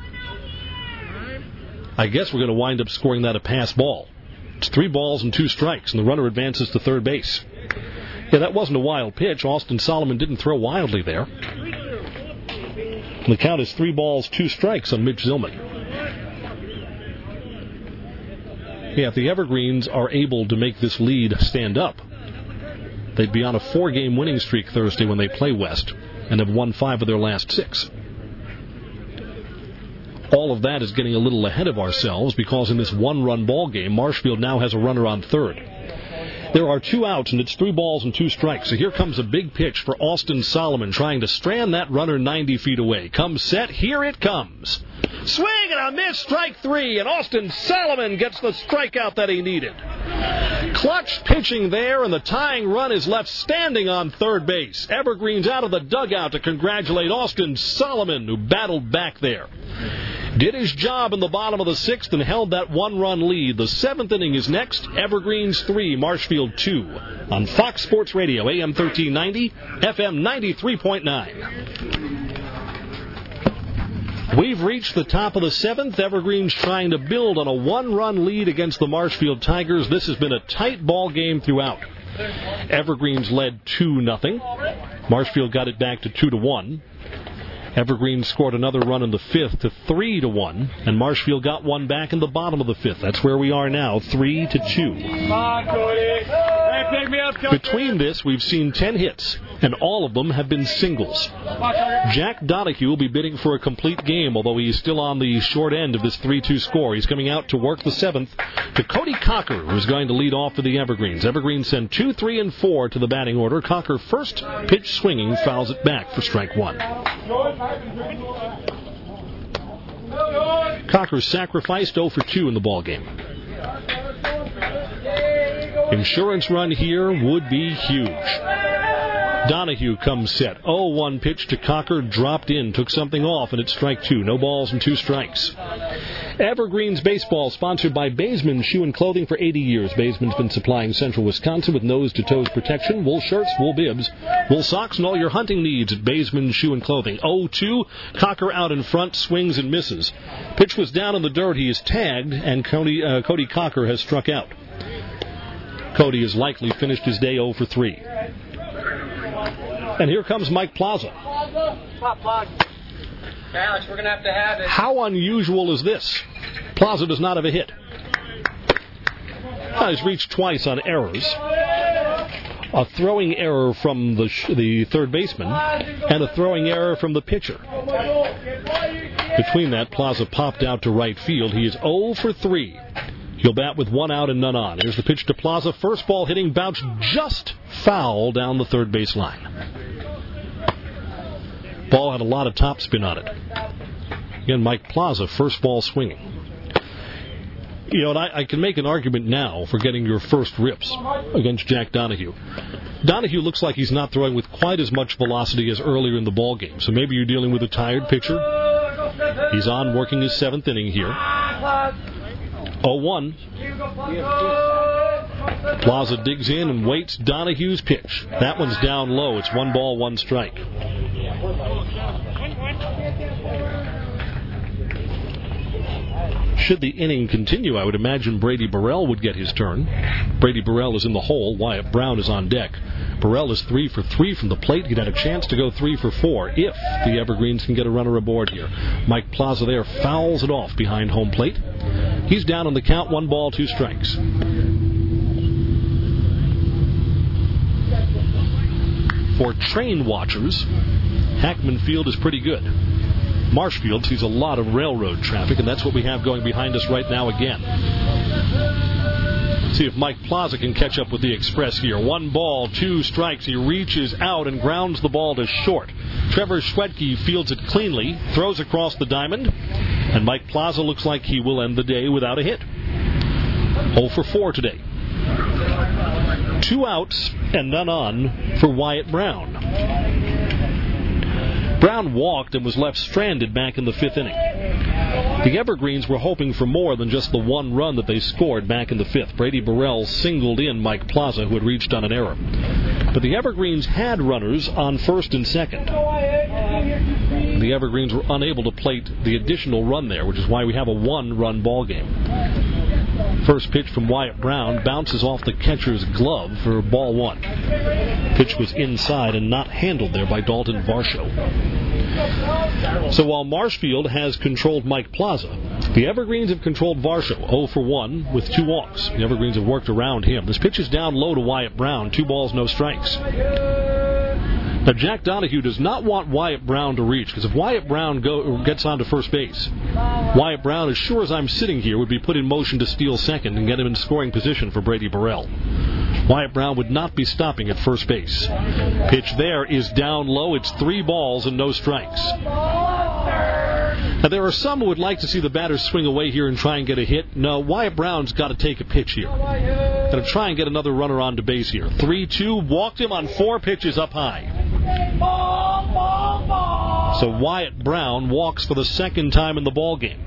S1: I guess we're going to wind up scoring that a pass ball. It's three balls and two strikes, and the runner advances to third base. Yeah, that wasn't a wild pitch. Austin Solomon didn't throw wildly there. And the count is three balls, two strikes on Mitch Zillman. Yeah, if the Evergreens are able to make this lead stand up, they'd be on a four-game winning streak Thursday when they play West and have won five of their last six. All of that is getting a little ahead of ourselves because in this one-run ball game, Marshfield now has a runner on third. There are two outs, and it's three balls and two strikes. So here comes a big pitch for Austin Solomon, trying to strand that runner ninety feet away. Comes set, here it comes. Swing and a miss, strike three, and Austin Solomon gets the strikeout that he needed. Clutch pitching there, and the tying run is left standing on third base. Evergreens out of the dugout to congratulate Austin Solomon, who battled back there. Did his job in the bottom of the sixth and held that one-run lead. The seventh inning is next. Evergreens three, Marshfield two. On Fox Sports Radio, A M thirteen ninety, F M ninety-three point nine. We've reached the top of the seventh. Evergreens trying to build on a one-run lead against the Marshfield Tigers. This has been a tight ball game throughout. Evergreens led two nothing. Marshfield got it back to two to one. Evergreen scored another run in the fifth to three to one, and Marshfield got one back in the bottom of the fifth. That's where we are now, three to two. Come on, Cody. Hey, pick me up, Cody. Between this, we've seen ten hits, and all of them have been singles. Jack Donahue will be bidding for a complete game, although he's still on the short end of this three two score. He's coming out to work the seventh to Cody Cocker, who's going to lead off for the Evergreens. Evergreens send two, three, and four to the batting order. Cocker, first pitch swinging, fouls it back for strike one. Cocker sacrificed oh for two in the ballgame. Insurance run here would be huge. Donahue comes set. oh one pitch to Cocker, dropped in, took something off, and it's strike two. No balls and two strikes. Evergreens baseball, sponsored by Baseman Shoe and Clothing for eighty years. Baseman's been supplying central Wisconsin with nose-to-toes protection, wool shirts, wool bibs, wool socks, and all your hunting needs at Baseman Shoe and Clothing. oh two, Cocker out in front, swings and misses. Pitch was down in the dirt. He is tagged, and Cody, uh, Cody Cocker has struck out. Cody has likely finished his day oh for three. And here comes Mike Plaza.
S2: Pop plug. Alex, we're going to have to have it.
S1: How unusual is this? Plaza does not have a hit. Now, he's reached twice on errors. A throwing error from the sh- the third baseman and a throwing error from the pitcher. Between that, Plaza popped out to right field. He is oh for three. He'll bat with one out and none on. Here's the pitch to Plaza. First ball hitting, bounced just foul down the third base line. Ball had a lot of topspin on it. Again, Mike Plaza, first ball swinging. You know, and I, I can make an argument now for getting your first rips against Jack Donahue. Donahue looks like he's not throwing with quite as much velocity as earlier in the ball game. So maybe you're dealing with a tired pitcher. He's on working his seventh inning here. oh one. Plaza digs in and waits Donahue's pitch. That one's down low. It's one ball, one strike. Should the inning continue, I would imagine Brady Burrell would get his turn. Brady Burrell is in the hole. Wyatt Brown is on deck. Burrell is three for three from the plate. He'd had a chance to go three for four if the Evergreens can get a runner aboard here. Mike Plaza there fouls it off behind home plate. He's down on the count, one ball, two strikes. For train watchers, Hackman Field is pretty good. Marshfield sees a lot of railroad traffic, and that's what we have going behind us right now again. See if Mike Plaza can catch up with the Express here. One ball, two strikes. He reaches out and grounds the ball to short. Trevor Schwedke fields it cleanly, throws across the diamond, and Mike Plaza looks like he will end the day without a hit. oh for four today. Two outs and none on for Wyatt Brown. Brown walked and was left stranded back in the fifth inning. The Evergreens were hoping for more than just the one run that they scored back in the fifth. Brady Burrell singled in Mike Plaza, who had reached on an error. But the Evergreens had runners on first and second. The Evergreens were unable to plate the additional run there, which is why we have a one-run ball game. First pitch from Wyatt Brown bounces off the catcher's glove for ball one. Pitch was inside and not handled there by Dalton Varsho. So while Marshfield has controlled Mike Plaza, the Evergreens have controlled Varsho oh for one with two walks. The Evergreens have worked around him. This pitch is down low to Wyatt Brown. Two balls, no strikes. Now, Jack Donahue does not want Wyatt Brown to reach, because if Wyatt Brown go, gets on to first base, Wyatt Brown, as sure as I'm sitting here, would be put in motion to steal second and get him in scoring position for Brady Burrell. Wyatt Brown would not be stopping at first base. Pitch there is down low. It's three balls and no strikes. Now, there are some who would like to see the batters swing away here and try and get a hit. No, Wyatt Brown's got to take a pitch here. Got to try and get another runner on to base here. three two, walked him on four pitches up high. So Wyatt Brown walks for the second time in the ball game.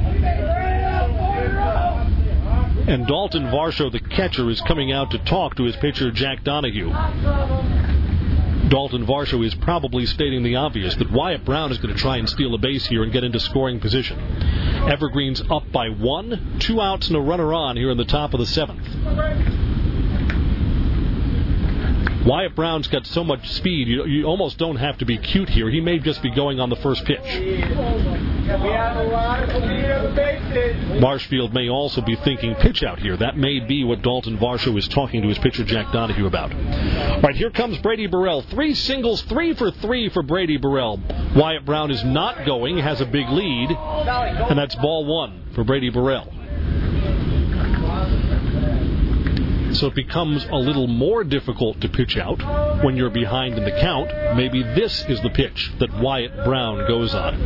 S1: And Dalton Varsho, the catcher, is coming out to talk to his pitcher, Jack Donahue. Dalton Varsho is probably stating the obvious, that Wyatt Brown is going to try and steal a base here and get into scoring position. Evergreens up by one, two outs and a runner on here in the top of the seventh. Wyatt Brown's got so much speed, you, you almost don't have to be cute here. He may just be going on the first pitch. Marshfield may also be thinking pitch out here. That may be what Dalton Varsho is talking to his pitcher, Jack Donahue, about. All right, here comes Brady Burrell. Three singles, three for three for Brady Burrell. Wyatt Brown is not going, has a big lead, and that's ball one for Brady Burrell. So it becomes a little more difficult to pitch out when you're behind in the count. Maybe this is the pitch that Wyatt Brown goes on.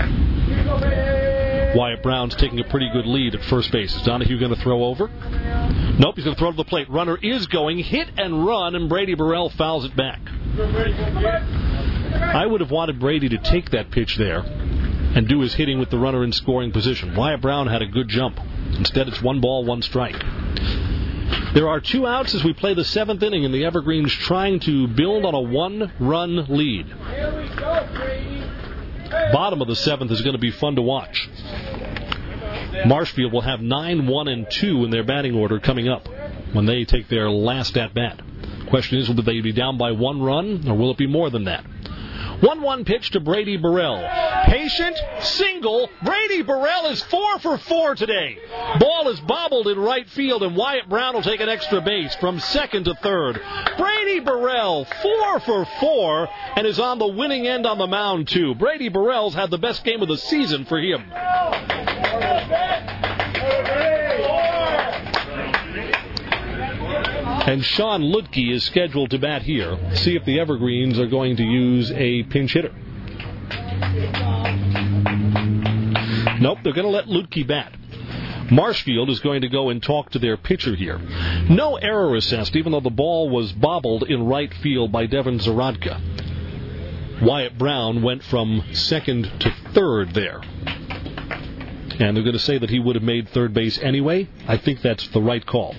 S1: Wyatt Brown's taking a pretty good lead at first base. Is Donahue going to throw over? Nope, he's going to throw to the plate. Runner is going, hit and run, and Brady Burrell fouls it back. I would have wanted Brady to take that pitch there and do his hitting with the runner in scoring position. Wyatt Brown had a good jump. Instead, it's one ball, one strike. There are two outs as we play the seventh inning, and the Evergreens trying to build on a one-run lead. Bottom of the seventh is going to be fun to watch. Marshfield will have nine, one, and two in their batting order coming up when they take their last at-bat. Question is, will they be down by one run, or will it be more than that? one one pitch to Brady Burrell. Patient, single. Brady Burrell is four for four today. Ball is bobbled in right field, and Wyatt Brown will take an extra base from second to third. Brady Burrell, four for four, and is on the winning end on the mound, too. Brady Burrell's had the best game of the season for him. And Sean Lutke is scheduled to bat here. See if the Evergreens are going to use a pinch hitter. Nope, they're going to let Lutke bat. Marshfield is going to go and talk to their pitcher here. No error assessed, even though the ball was bobbled in right field by Devin Zaradka. Wyatt Brown went from second to third there. And they're going to say that he would have made third base anyway. I think that's the right call.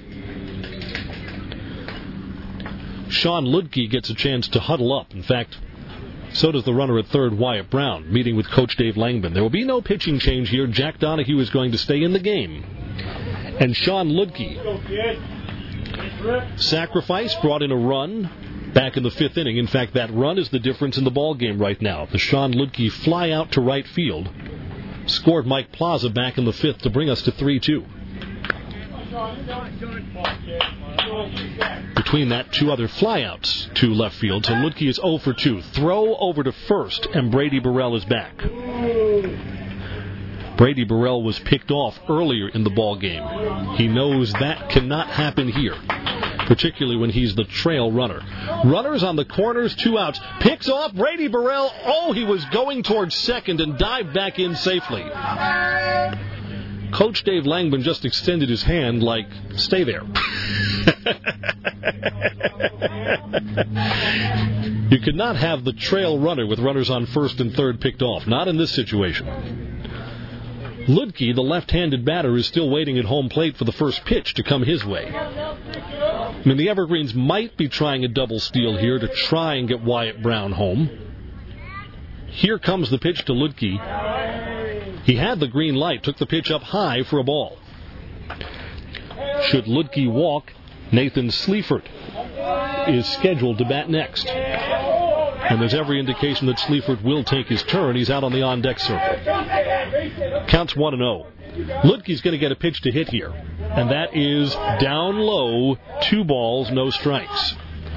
S1: Sean Ludke gets a chance to huddle up. In fact, so does the runner at third, Wyatt Brown, meeting with Coach Dave Langman. There will be no pitching change here. Jack Donahue is going to stay in the game. And Sean Ludke, sacrifice, brought in a run back in the fifth inning. In fact, that run is the difference in the ball game right now. The Sean Ludke fly out to right field scored Mike Plaza back in the fifth to bring us to three two. Between that, two other flyouts to left field, so Ludke is oh for two. Throw over to first, and Brady Burrell is back. Brady Burrell was picked off earlier in the ball game. He knows that cannot happen here, particularly when he's the trail runner. Runners on the corners, two outs. Picks off Brady Burrell. Oh, he was going towards second and dived back in safely. Coach Dave Langman just extended his hand like, stay there. You could not have the trail runner with runners on first and third picked off. Not in this situation. Ludke, the left-handed batter, is still waiting at home plate for the first pitch to come his way. I mean, the Evergreens might be trying a double steal here to try and get Wyatt Brown home. Here comes the pitch to Ludke. He had the green light, took the pitch up high for a ball. Should Ludke walk, Nathan Sleaford is scheduled to bat next. And there's every indication that Sleaford will take his turn. He's out on the on-deck circle. Counts one and oh. Ludke's going to get a pitch to hit here. And that is down low, two balls, no strikes.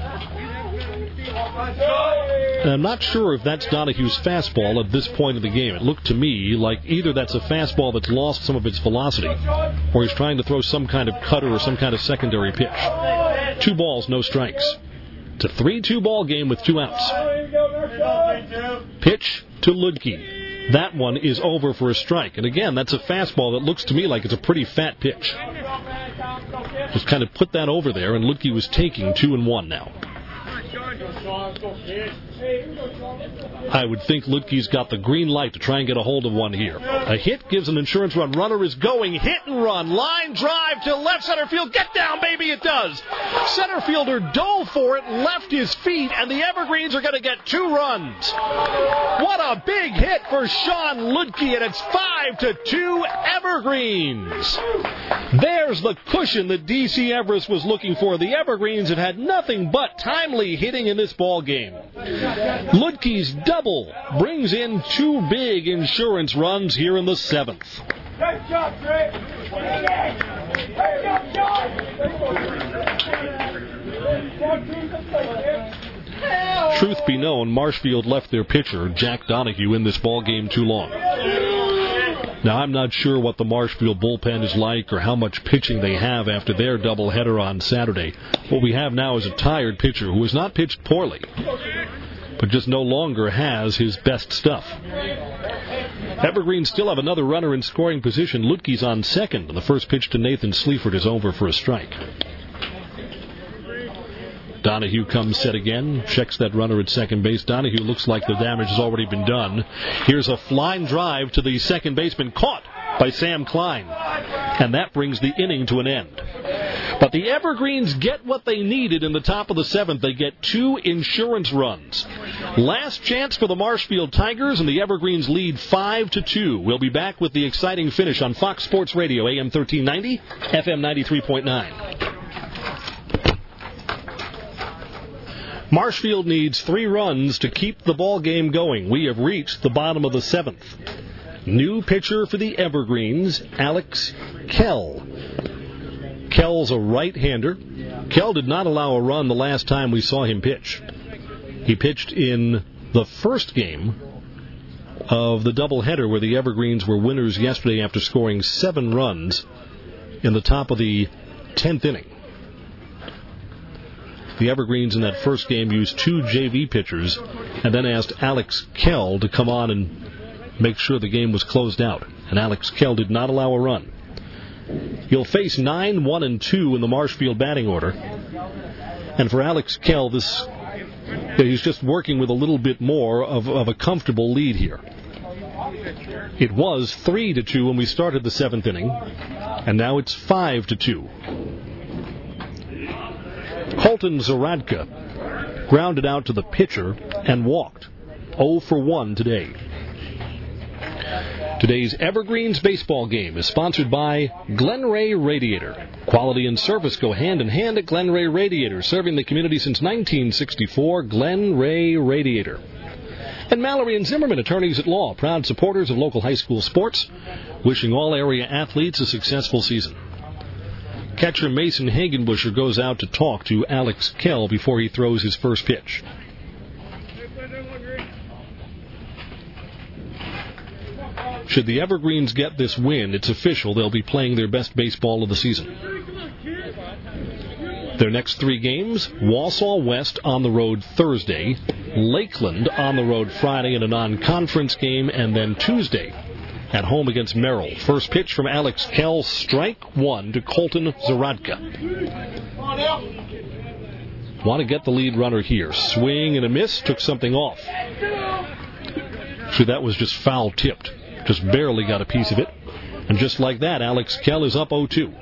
S1: And I'm not sure if that's Donahue's fastball at this point of the game. It looked to me like either that's a fastball that's lost some of its velocity, or he's trying to throw some kind of cutter or some kind of secondary pitch. Two balls, no strikes. It's a three two ball game with two outs. Pitch to Ludke. That one is over for a strike. And again, that's a fastball that looks to me like it's a pretty fat pitch. Just kind of put that over there, and Ludke was taking two and one now. I would think Ludke's got the green light to try and get a hold of one here. A hit gives an insurance run. Runner is going. Hit and run. Line drive to left center field. Get down, baby, it does. Center fielder dove for it, left his feet, and the Evergreens are going to get two runs. What a big hit for Sean Ludke, and it's five to two Evergreens. There's the cushion that D C Everest was looking for. The Evergreens have had nothing but timely hitting in this ball game. Ludke's double brings in two big insurance runs here in the seventh. Truth be known, Marshfield left their pitcher, Jack Donahue, in this ball game too long. Now, I'm not sure what the Marshfield bullpen is like or how much pitching they have after their doubleheader on Saturday. What we have now is a tired pitcher who has not pitched poorly, but just no longer has his best stuff. Evergreen still have another runner in scoring position. Ludke's on second, and the first pitch to Nathan Sleaford is over for a strike. Donahue comes set again, checks that runner at second base. Donahue looks like the damage has already been done. Here's a flying drive to the second baseman, caught by Sam Klein. And that brings the inning to an end. But the Evergreens get what they needed in the top of the seventh. They get two insurance runs. Last chance for the Marshfield Tigers, and the Evergreens lead five to two. We'll be back with the exciting finish on Fox Sports Radio, A M thirteen ninety, F M ninety-three point nine. Marshfield needs three runs to keep the ball game going. We have reached the bottom of the seventh. New pitcher for the Evergreens, Alex Kell. Kell's a right-hander. Kell did not allow a run the last time we saw him pitch. He pitched in the first game of the doubleheader where the Evergreens were winners yesterday after scoring seven runs in the top of the tenth inning. The Evergreens in that first game used two J V pitchers and then asked Alex Kell to come on and make sure the game was closed out. And Alex Kell did not allow a run. He'll face nine, one, and two in the Marshfield batting order. And for Alex Kell, this he's just working with a little bit more of, of a comfortable lead here. It was three to two when we started the seventh inning, and now it's five to two. Colton Zaradka grounded out to the pitcher and walked. oh for one today. Today's Evergreens baseball game is sponsored by Glenray Radiator. Quality and service go hand in hand at Glenray Radiator, serving the community since nineteen sixty-four. Glenray Radiator. And Mallory and Zimmerman, attorneys at law, proud supporters of local high school sports, wishing all area athletes a successful season. Catcher Mason Hagenbusher goes out to talk to Alex Kell before he throws his first pitch. Should the Evergreens get this win, it's official. They'll be playing their best baseball of the season. Their next three games, Wausau West on the road Thursday, Lakeland on the road Friday in a non-conference game, and then Tuesday at home against Merrill. First pitch from Alex Kell, strike one to Colton Zaradka. Want to get the lead runner here. Swing and a miss, took something off. So that was just foul tipped. Just barely got a piece of it. And just like that, Alex Kell is up oh two.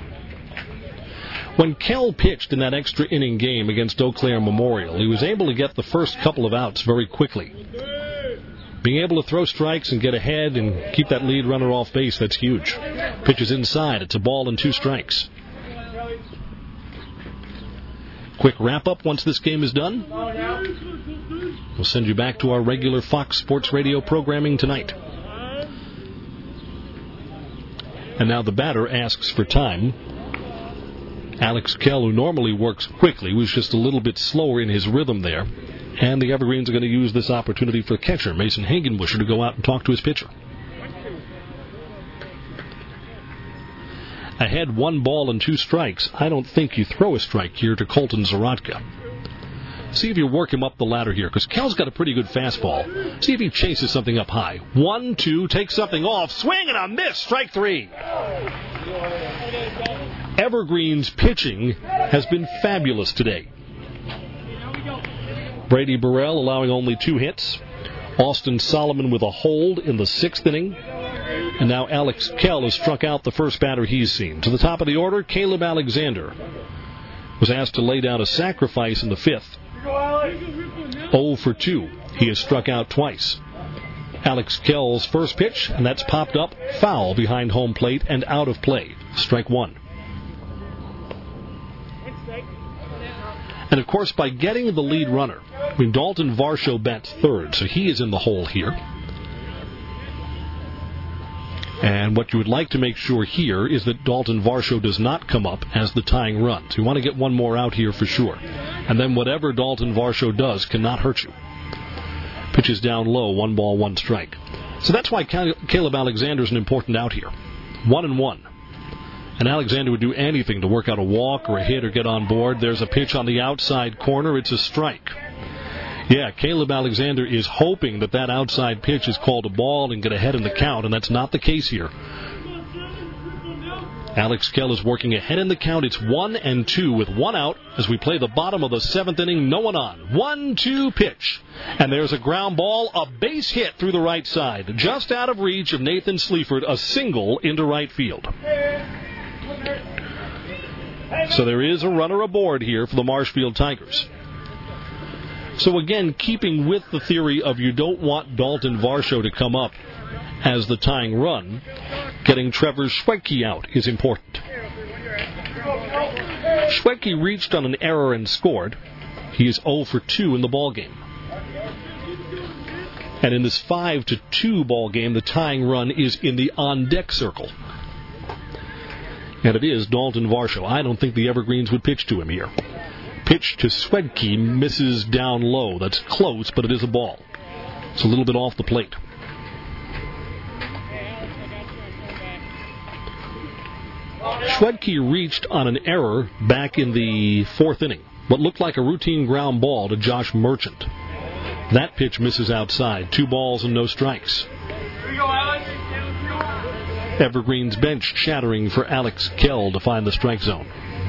S1: When Kell pitched in that extra inning game against Eau Claire Memorial, he was able to get the first couple of outs very quickly. Being able to throw strikes and get ahead and keep that lead runner off base, that's huge. Pitch is inside. It's a ball and two strikes. Quick wrap-up once this game is done. We'll send you back to our regular Fox Sports Radio programming tonight. And now the batter asks for time. Alex Kell, who normally works quickly, was just a little bit slower in his rhythm there. And the Evergreens are going to use this opportunity for catcher Mason Hagenbusher to go out and talk to his pitcher. Ahead one ball and two strikes. I don't think you throw a strike here to Colton Zaradka. See if you work him up the ladder here, because Kell's got a pretty good fastball. See if he chases something up high. One, two, takes something off. Swing and a miss. Strike three. Evergreen's pitching has been fabulous today. Brady Burrell allowing only two hits. Austin Solomon with a hold in the sixth inning. And now Alex Kell has struck out the first batter he's seen. To the top of the order, Caleb Alexander was asked to lay down a sacrifice in the fifth. oh for two. He has struck out twice. Alex Kell's first pitch, and that's popped up foul behind home plate and out of play. Strike one. And, of course, by getting the lead runner, I mean, Dalton Varsho bats third, so he is in the hole here. And what you would like to make sure here is that Dalton Varsho does not come up as the tying run. So you want to get one more out here for sure. And then whatever Dalton Varsho does cannot hurt you. Pitches down low, one ball, one strike. So that's why Caleb Alexander is an important out here. One and one. And Alexander would do anything to work out a walk or a hit or get on board. There's a pitch on the outside corner. It's a strike. Yeah, Caleb Alexander is hoping that that outside pitch is called a ball and get ahead in the count, and that's not the case here. Alex Kell is working ahead in the count. It's one and two with one out as we play the bottom of the seventh inning. No one on. One, two pitch. And there's a ground ball, a base hit through the right side. Just out of reach of Nathan Sleaford, a single into right field. So there is a runner aboard here for the Marshfield Tigers. So again, keeping with the theory of you don't want Dalton Varsho to come up as the tying run, getting Trevor Schwedke out is important. Schwedke reached on an error and scored. He is oh for two in the ballgame. And in this five to two ballgame, the tying run is in the on-deck circle. And it is Dalton Varsho. I don't think the Evergreens would pitch to him here. Pitch to Schwedke misses down low. That's close, but it is a ball. It's a little bit off the plate. Schwedke reached on an error back in the fourth inning. What looked like a routine ground ball to Josh Merchant. That pitch misses outside. Two balls and no strikes. Evergreen's bench chattering for Alex Kell to find the strike zone.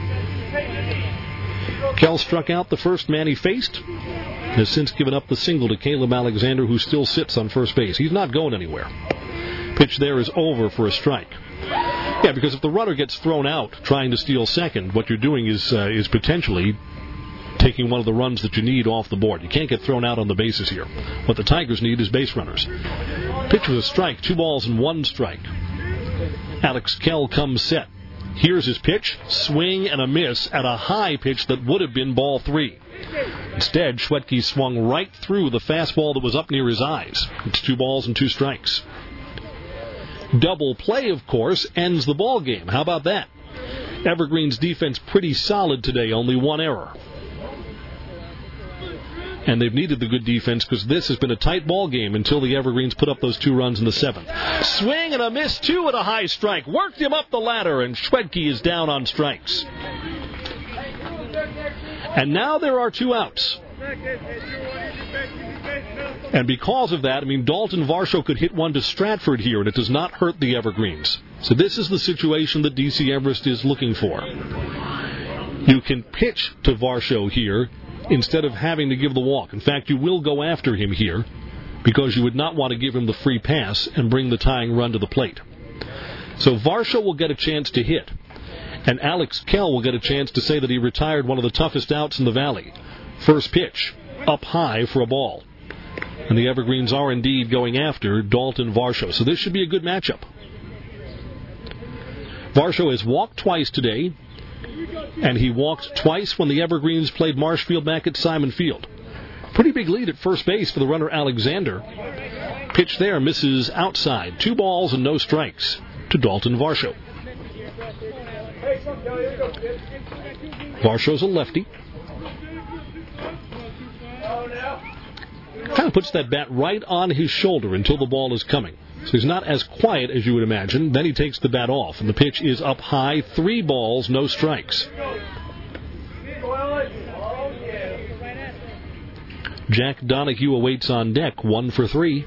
S1: Kell struck out the first man he faced, has since given up the single to Caleb Alexander, who still sits on first base. He's not going anywhere. Pitch there is over for a strike. Yeah, because if the runner gets thrown out trying to steal second, what you're doing is uh, is potentially taking one of the runs that you need off the board. You can't get thrown out on the bases here. What the Tigers need is base runners. Pitch was a strike, two balls and one strike. Alex Kell comes set. Here's his pitch, swing and a miss at a high pitch that would have been ball three. Instead, Schwedke swung right through the fastball that was up near his eyes. It's two balls and two strikes. Double play, of course, ends the ball game. How about that? Evergreen's defense pretty solid today, only one error. And they've needed the good defense because this has been a tight ball game until the Evergreens put up those two runs in the seventh. Swing and a miss, two at a high strike. Worked him up the ladder, and Schwedke is down on strikes. And now there are two outs. And because of that, I mean, Dalton Varsho could hit one to Stratford here, and it does not hurt the Evergreens. So this is the situation that D C Everest is looking for. You can pitch to Varsho here instead of having to give the walk. In fact, you will go after him here because you would not want to give him the free pass and bring the tying run to the plate. So Varsho will get a chance to hit, and Alex Kell will get a chance to say that he retired one of the toughest outs in the Valley. First pitch, up high for a ball. And the Evergreens are indeed going after Dalton Varsho. So this should be a good matchup. Varsho has walked twice today, and he walked twice when the Evergreens played Marshfield back at Simon Field. Pretty big lead at first base for the runner Alexander. Pitch there misses outside. Two balls and no strikes to Dalton Varsho. Varsho's a lefty. Kind of puts that bat right on his shoulder until the ball is coming. So he's not as quiet as you would imagine. Then he takes the bat off, and the pitch is up high. Three balls, no strikes. Jack Donahue awaits on deck, one for three.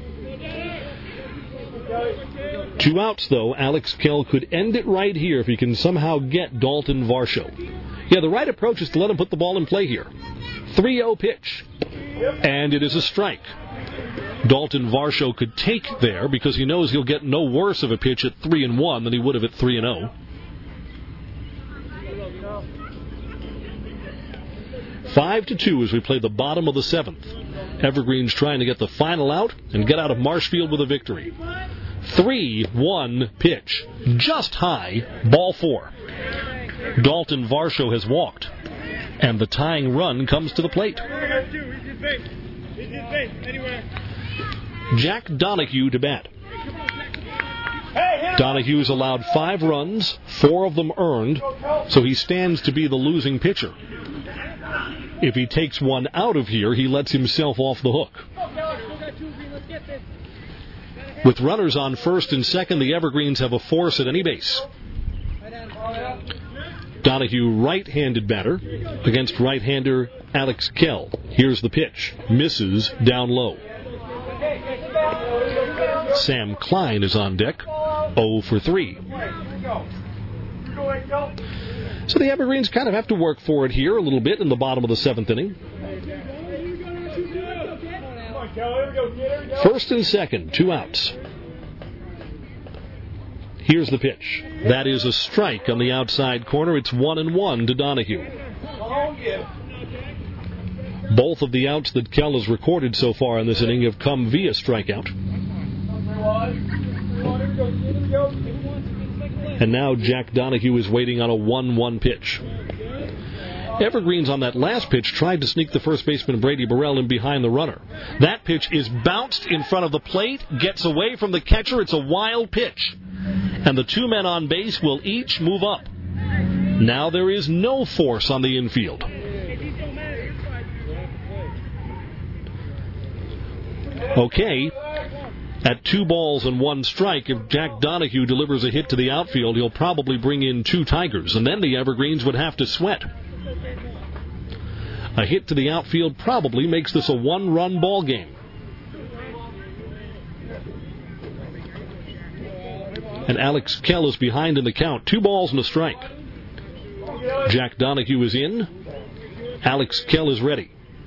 S1: Two outs, though. Alex Kell could end it right here if he can somehow get Dalton Varsho. Yeah, the right approach is to let him put the ball in play here. three oh pitch. And it is a strike. Dalton Varsho could take there because he knows he'll get no worse of a pitch at three and one than he would have at three and oh. Five to two as we play the bottom of the seventh. Evergreen's trying to get the final out and get out of Marshfield with a victory. three one pitch. Just high. Ball four. Dalton Varsho has walked, and the tying run comes to the plate. Jack Donahue to bat. Donahue's allowed five runs, four of them earned, so he stands to be the losing pitcher. If he takes one out of here, he lets himself off the hook. With runners on first and second, the Evergreens have a force at any base. Donahue, right-handed batter, against right-hander Alex Kell. Here's the pitch. Misses down low. Sam Klein is on deck, oh for three. So the Evergreens kind of have to work for it here a little bit in the bottom of the seventh inning. First and second, two outs. Here's the pitch. That is a strike on the outside corner. It's one and one to Donahue. Both of the outs that Kell has recorded so far in this inning have come via strikeout. And now Jack Donahue is waiting on a one one pitch. Evergreens on that last pitch tried to sneak the first baseman Brady Burrell in behind the runner. That pitch is bounced in front of the plate, gets away from the catcher. It's a wild pitch. And the two men on base will each move up. Now there is no force on the infield. Okay, at two balls and one strike, if Jack Donahue delivers a hit to the outfield, he'll probably bring in two Tigers, and then the Evergreens would have to sweat. A hit to the outfield probably makes this a one-run ball game. And Alex Kell is behind in the count. Two balls and a strike. Jack Donahue is in. Alex Kell is ready.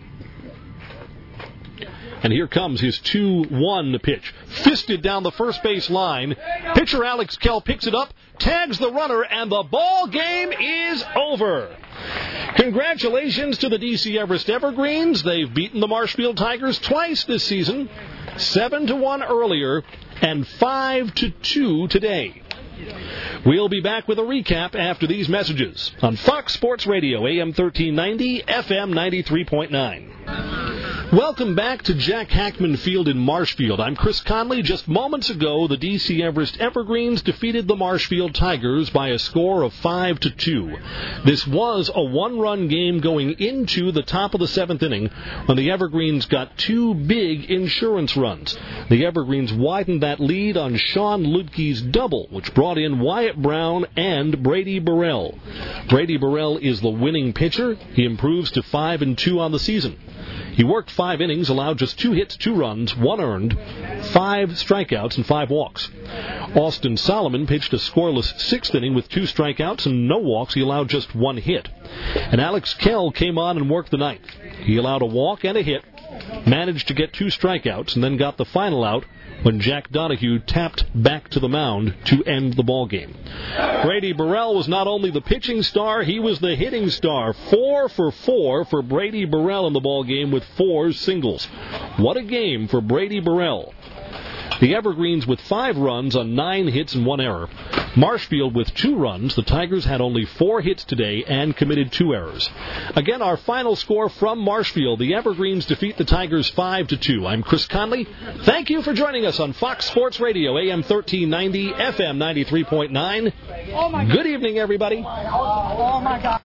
S1: And here comes his two one pitch. Fisted down the first base line. Pitcher Alex Kell picks it up, tags the runner, and the ball game is over. Congratulations to the D C Everest Evergreens. They've beaten the Marshfield Tigers twice this season. Seven to one earlier and five to two today. We'll be back with a recap after these messages on Fox Sports Radio, A M thirteen ninety, F M ninety-three point nine. Welcome back to Jack Hackman Field in Marshfield. I'm Chris Conley. Just moments ago, the D C Everest Evergreens defeated the Marshfield Tigers by a score of five to two. This was a one-run game going into the top of the seventh inning when the Evergreens got two big insurance runs. The Evergreens widened that lead on Sean Ludke's double, which brought in Wyatt Brown and Brady Burrell. Brady Burrell is the winning pitcher. He improves to five and two on the season. He worked five innings, allowed just two hits, two runs, one earned, five strikeouts, and five walks. Austin Solomon pitched a scoreless sixth inning with two strikeouts and no walks. He allowed just one hit. And Alex Kell came on and worked the ninth. He allowed a walk and a hit, managed to get two strikeouts, and then got the final out when Jack Donahue tapped back to the mound to end the ball game. Brady Burrell was not only the pitching star, he was the hitting star. Four for four for Brady Burrell in the ball game with four singles. What a game for Brady Burrell. The Evergreens with five runs on nine hits and one error. Marshfield with two runs. The Tigers had only four hits today and committed two errors. Again, our final score from Marshfield. The Evergreens defeat the Tigers five to two. I'm Chris Conley. Thank you for joining us on Fox Sports Radio, A M thirteen ninety, F M ninety-three point nine. Good evening, everybody.
S2: Oh, my God.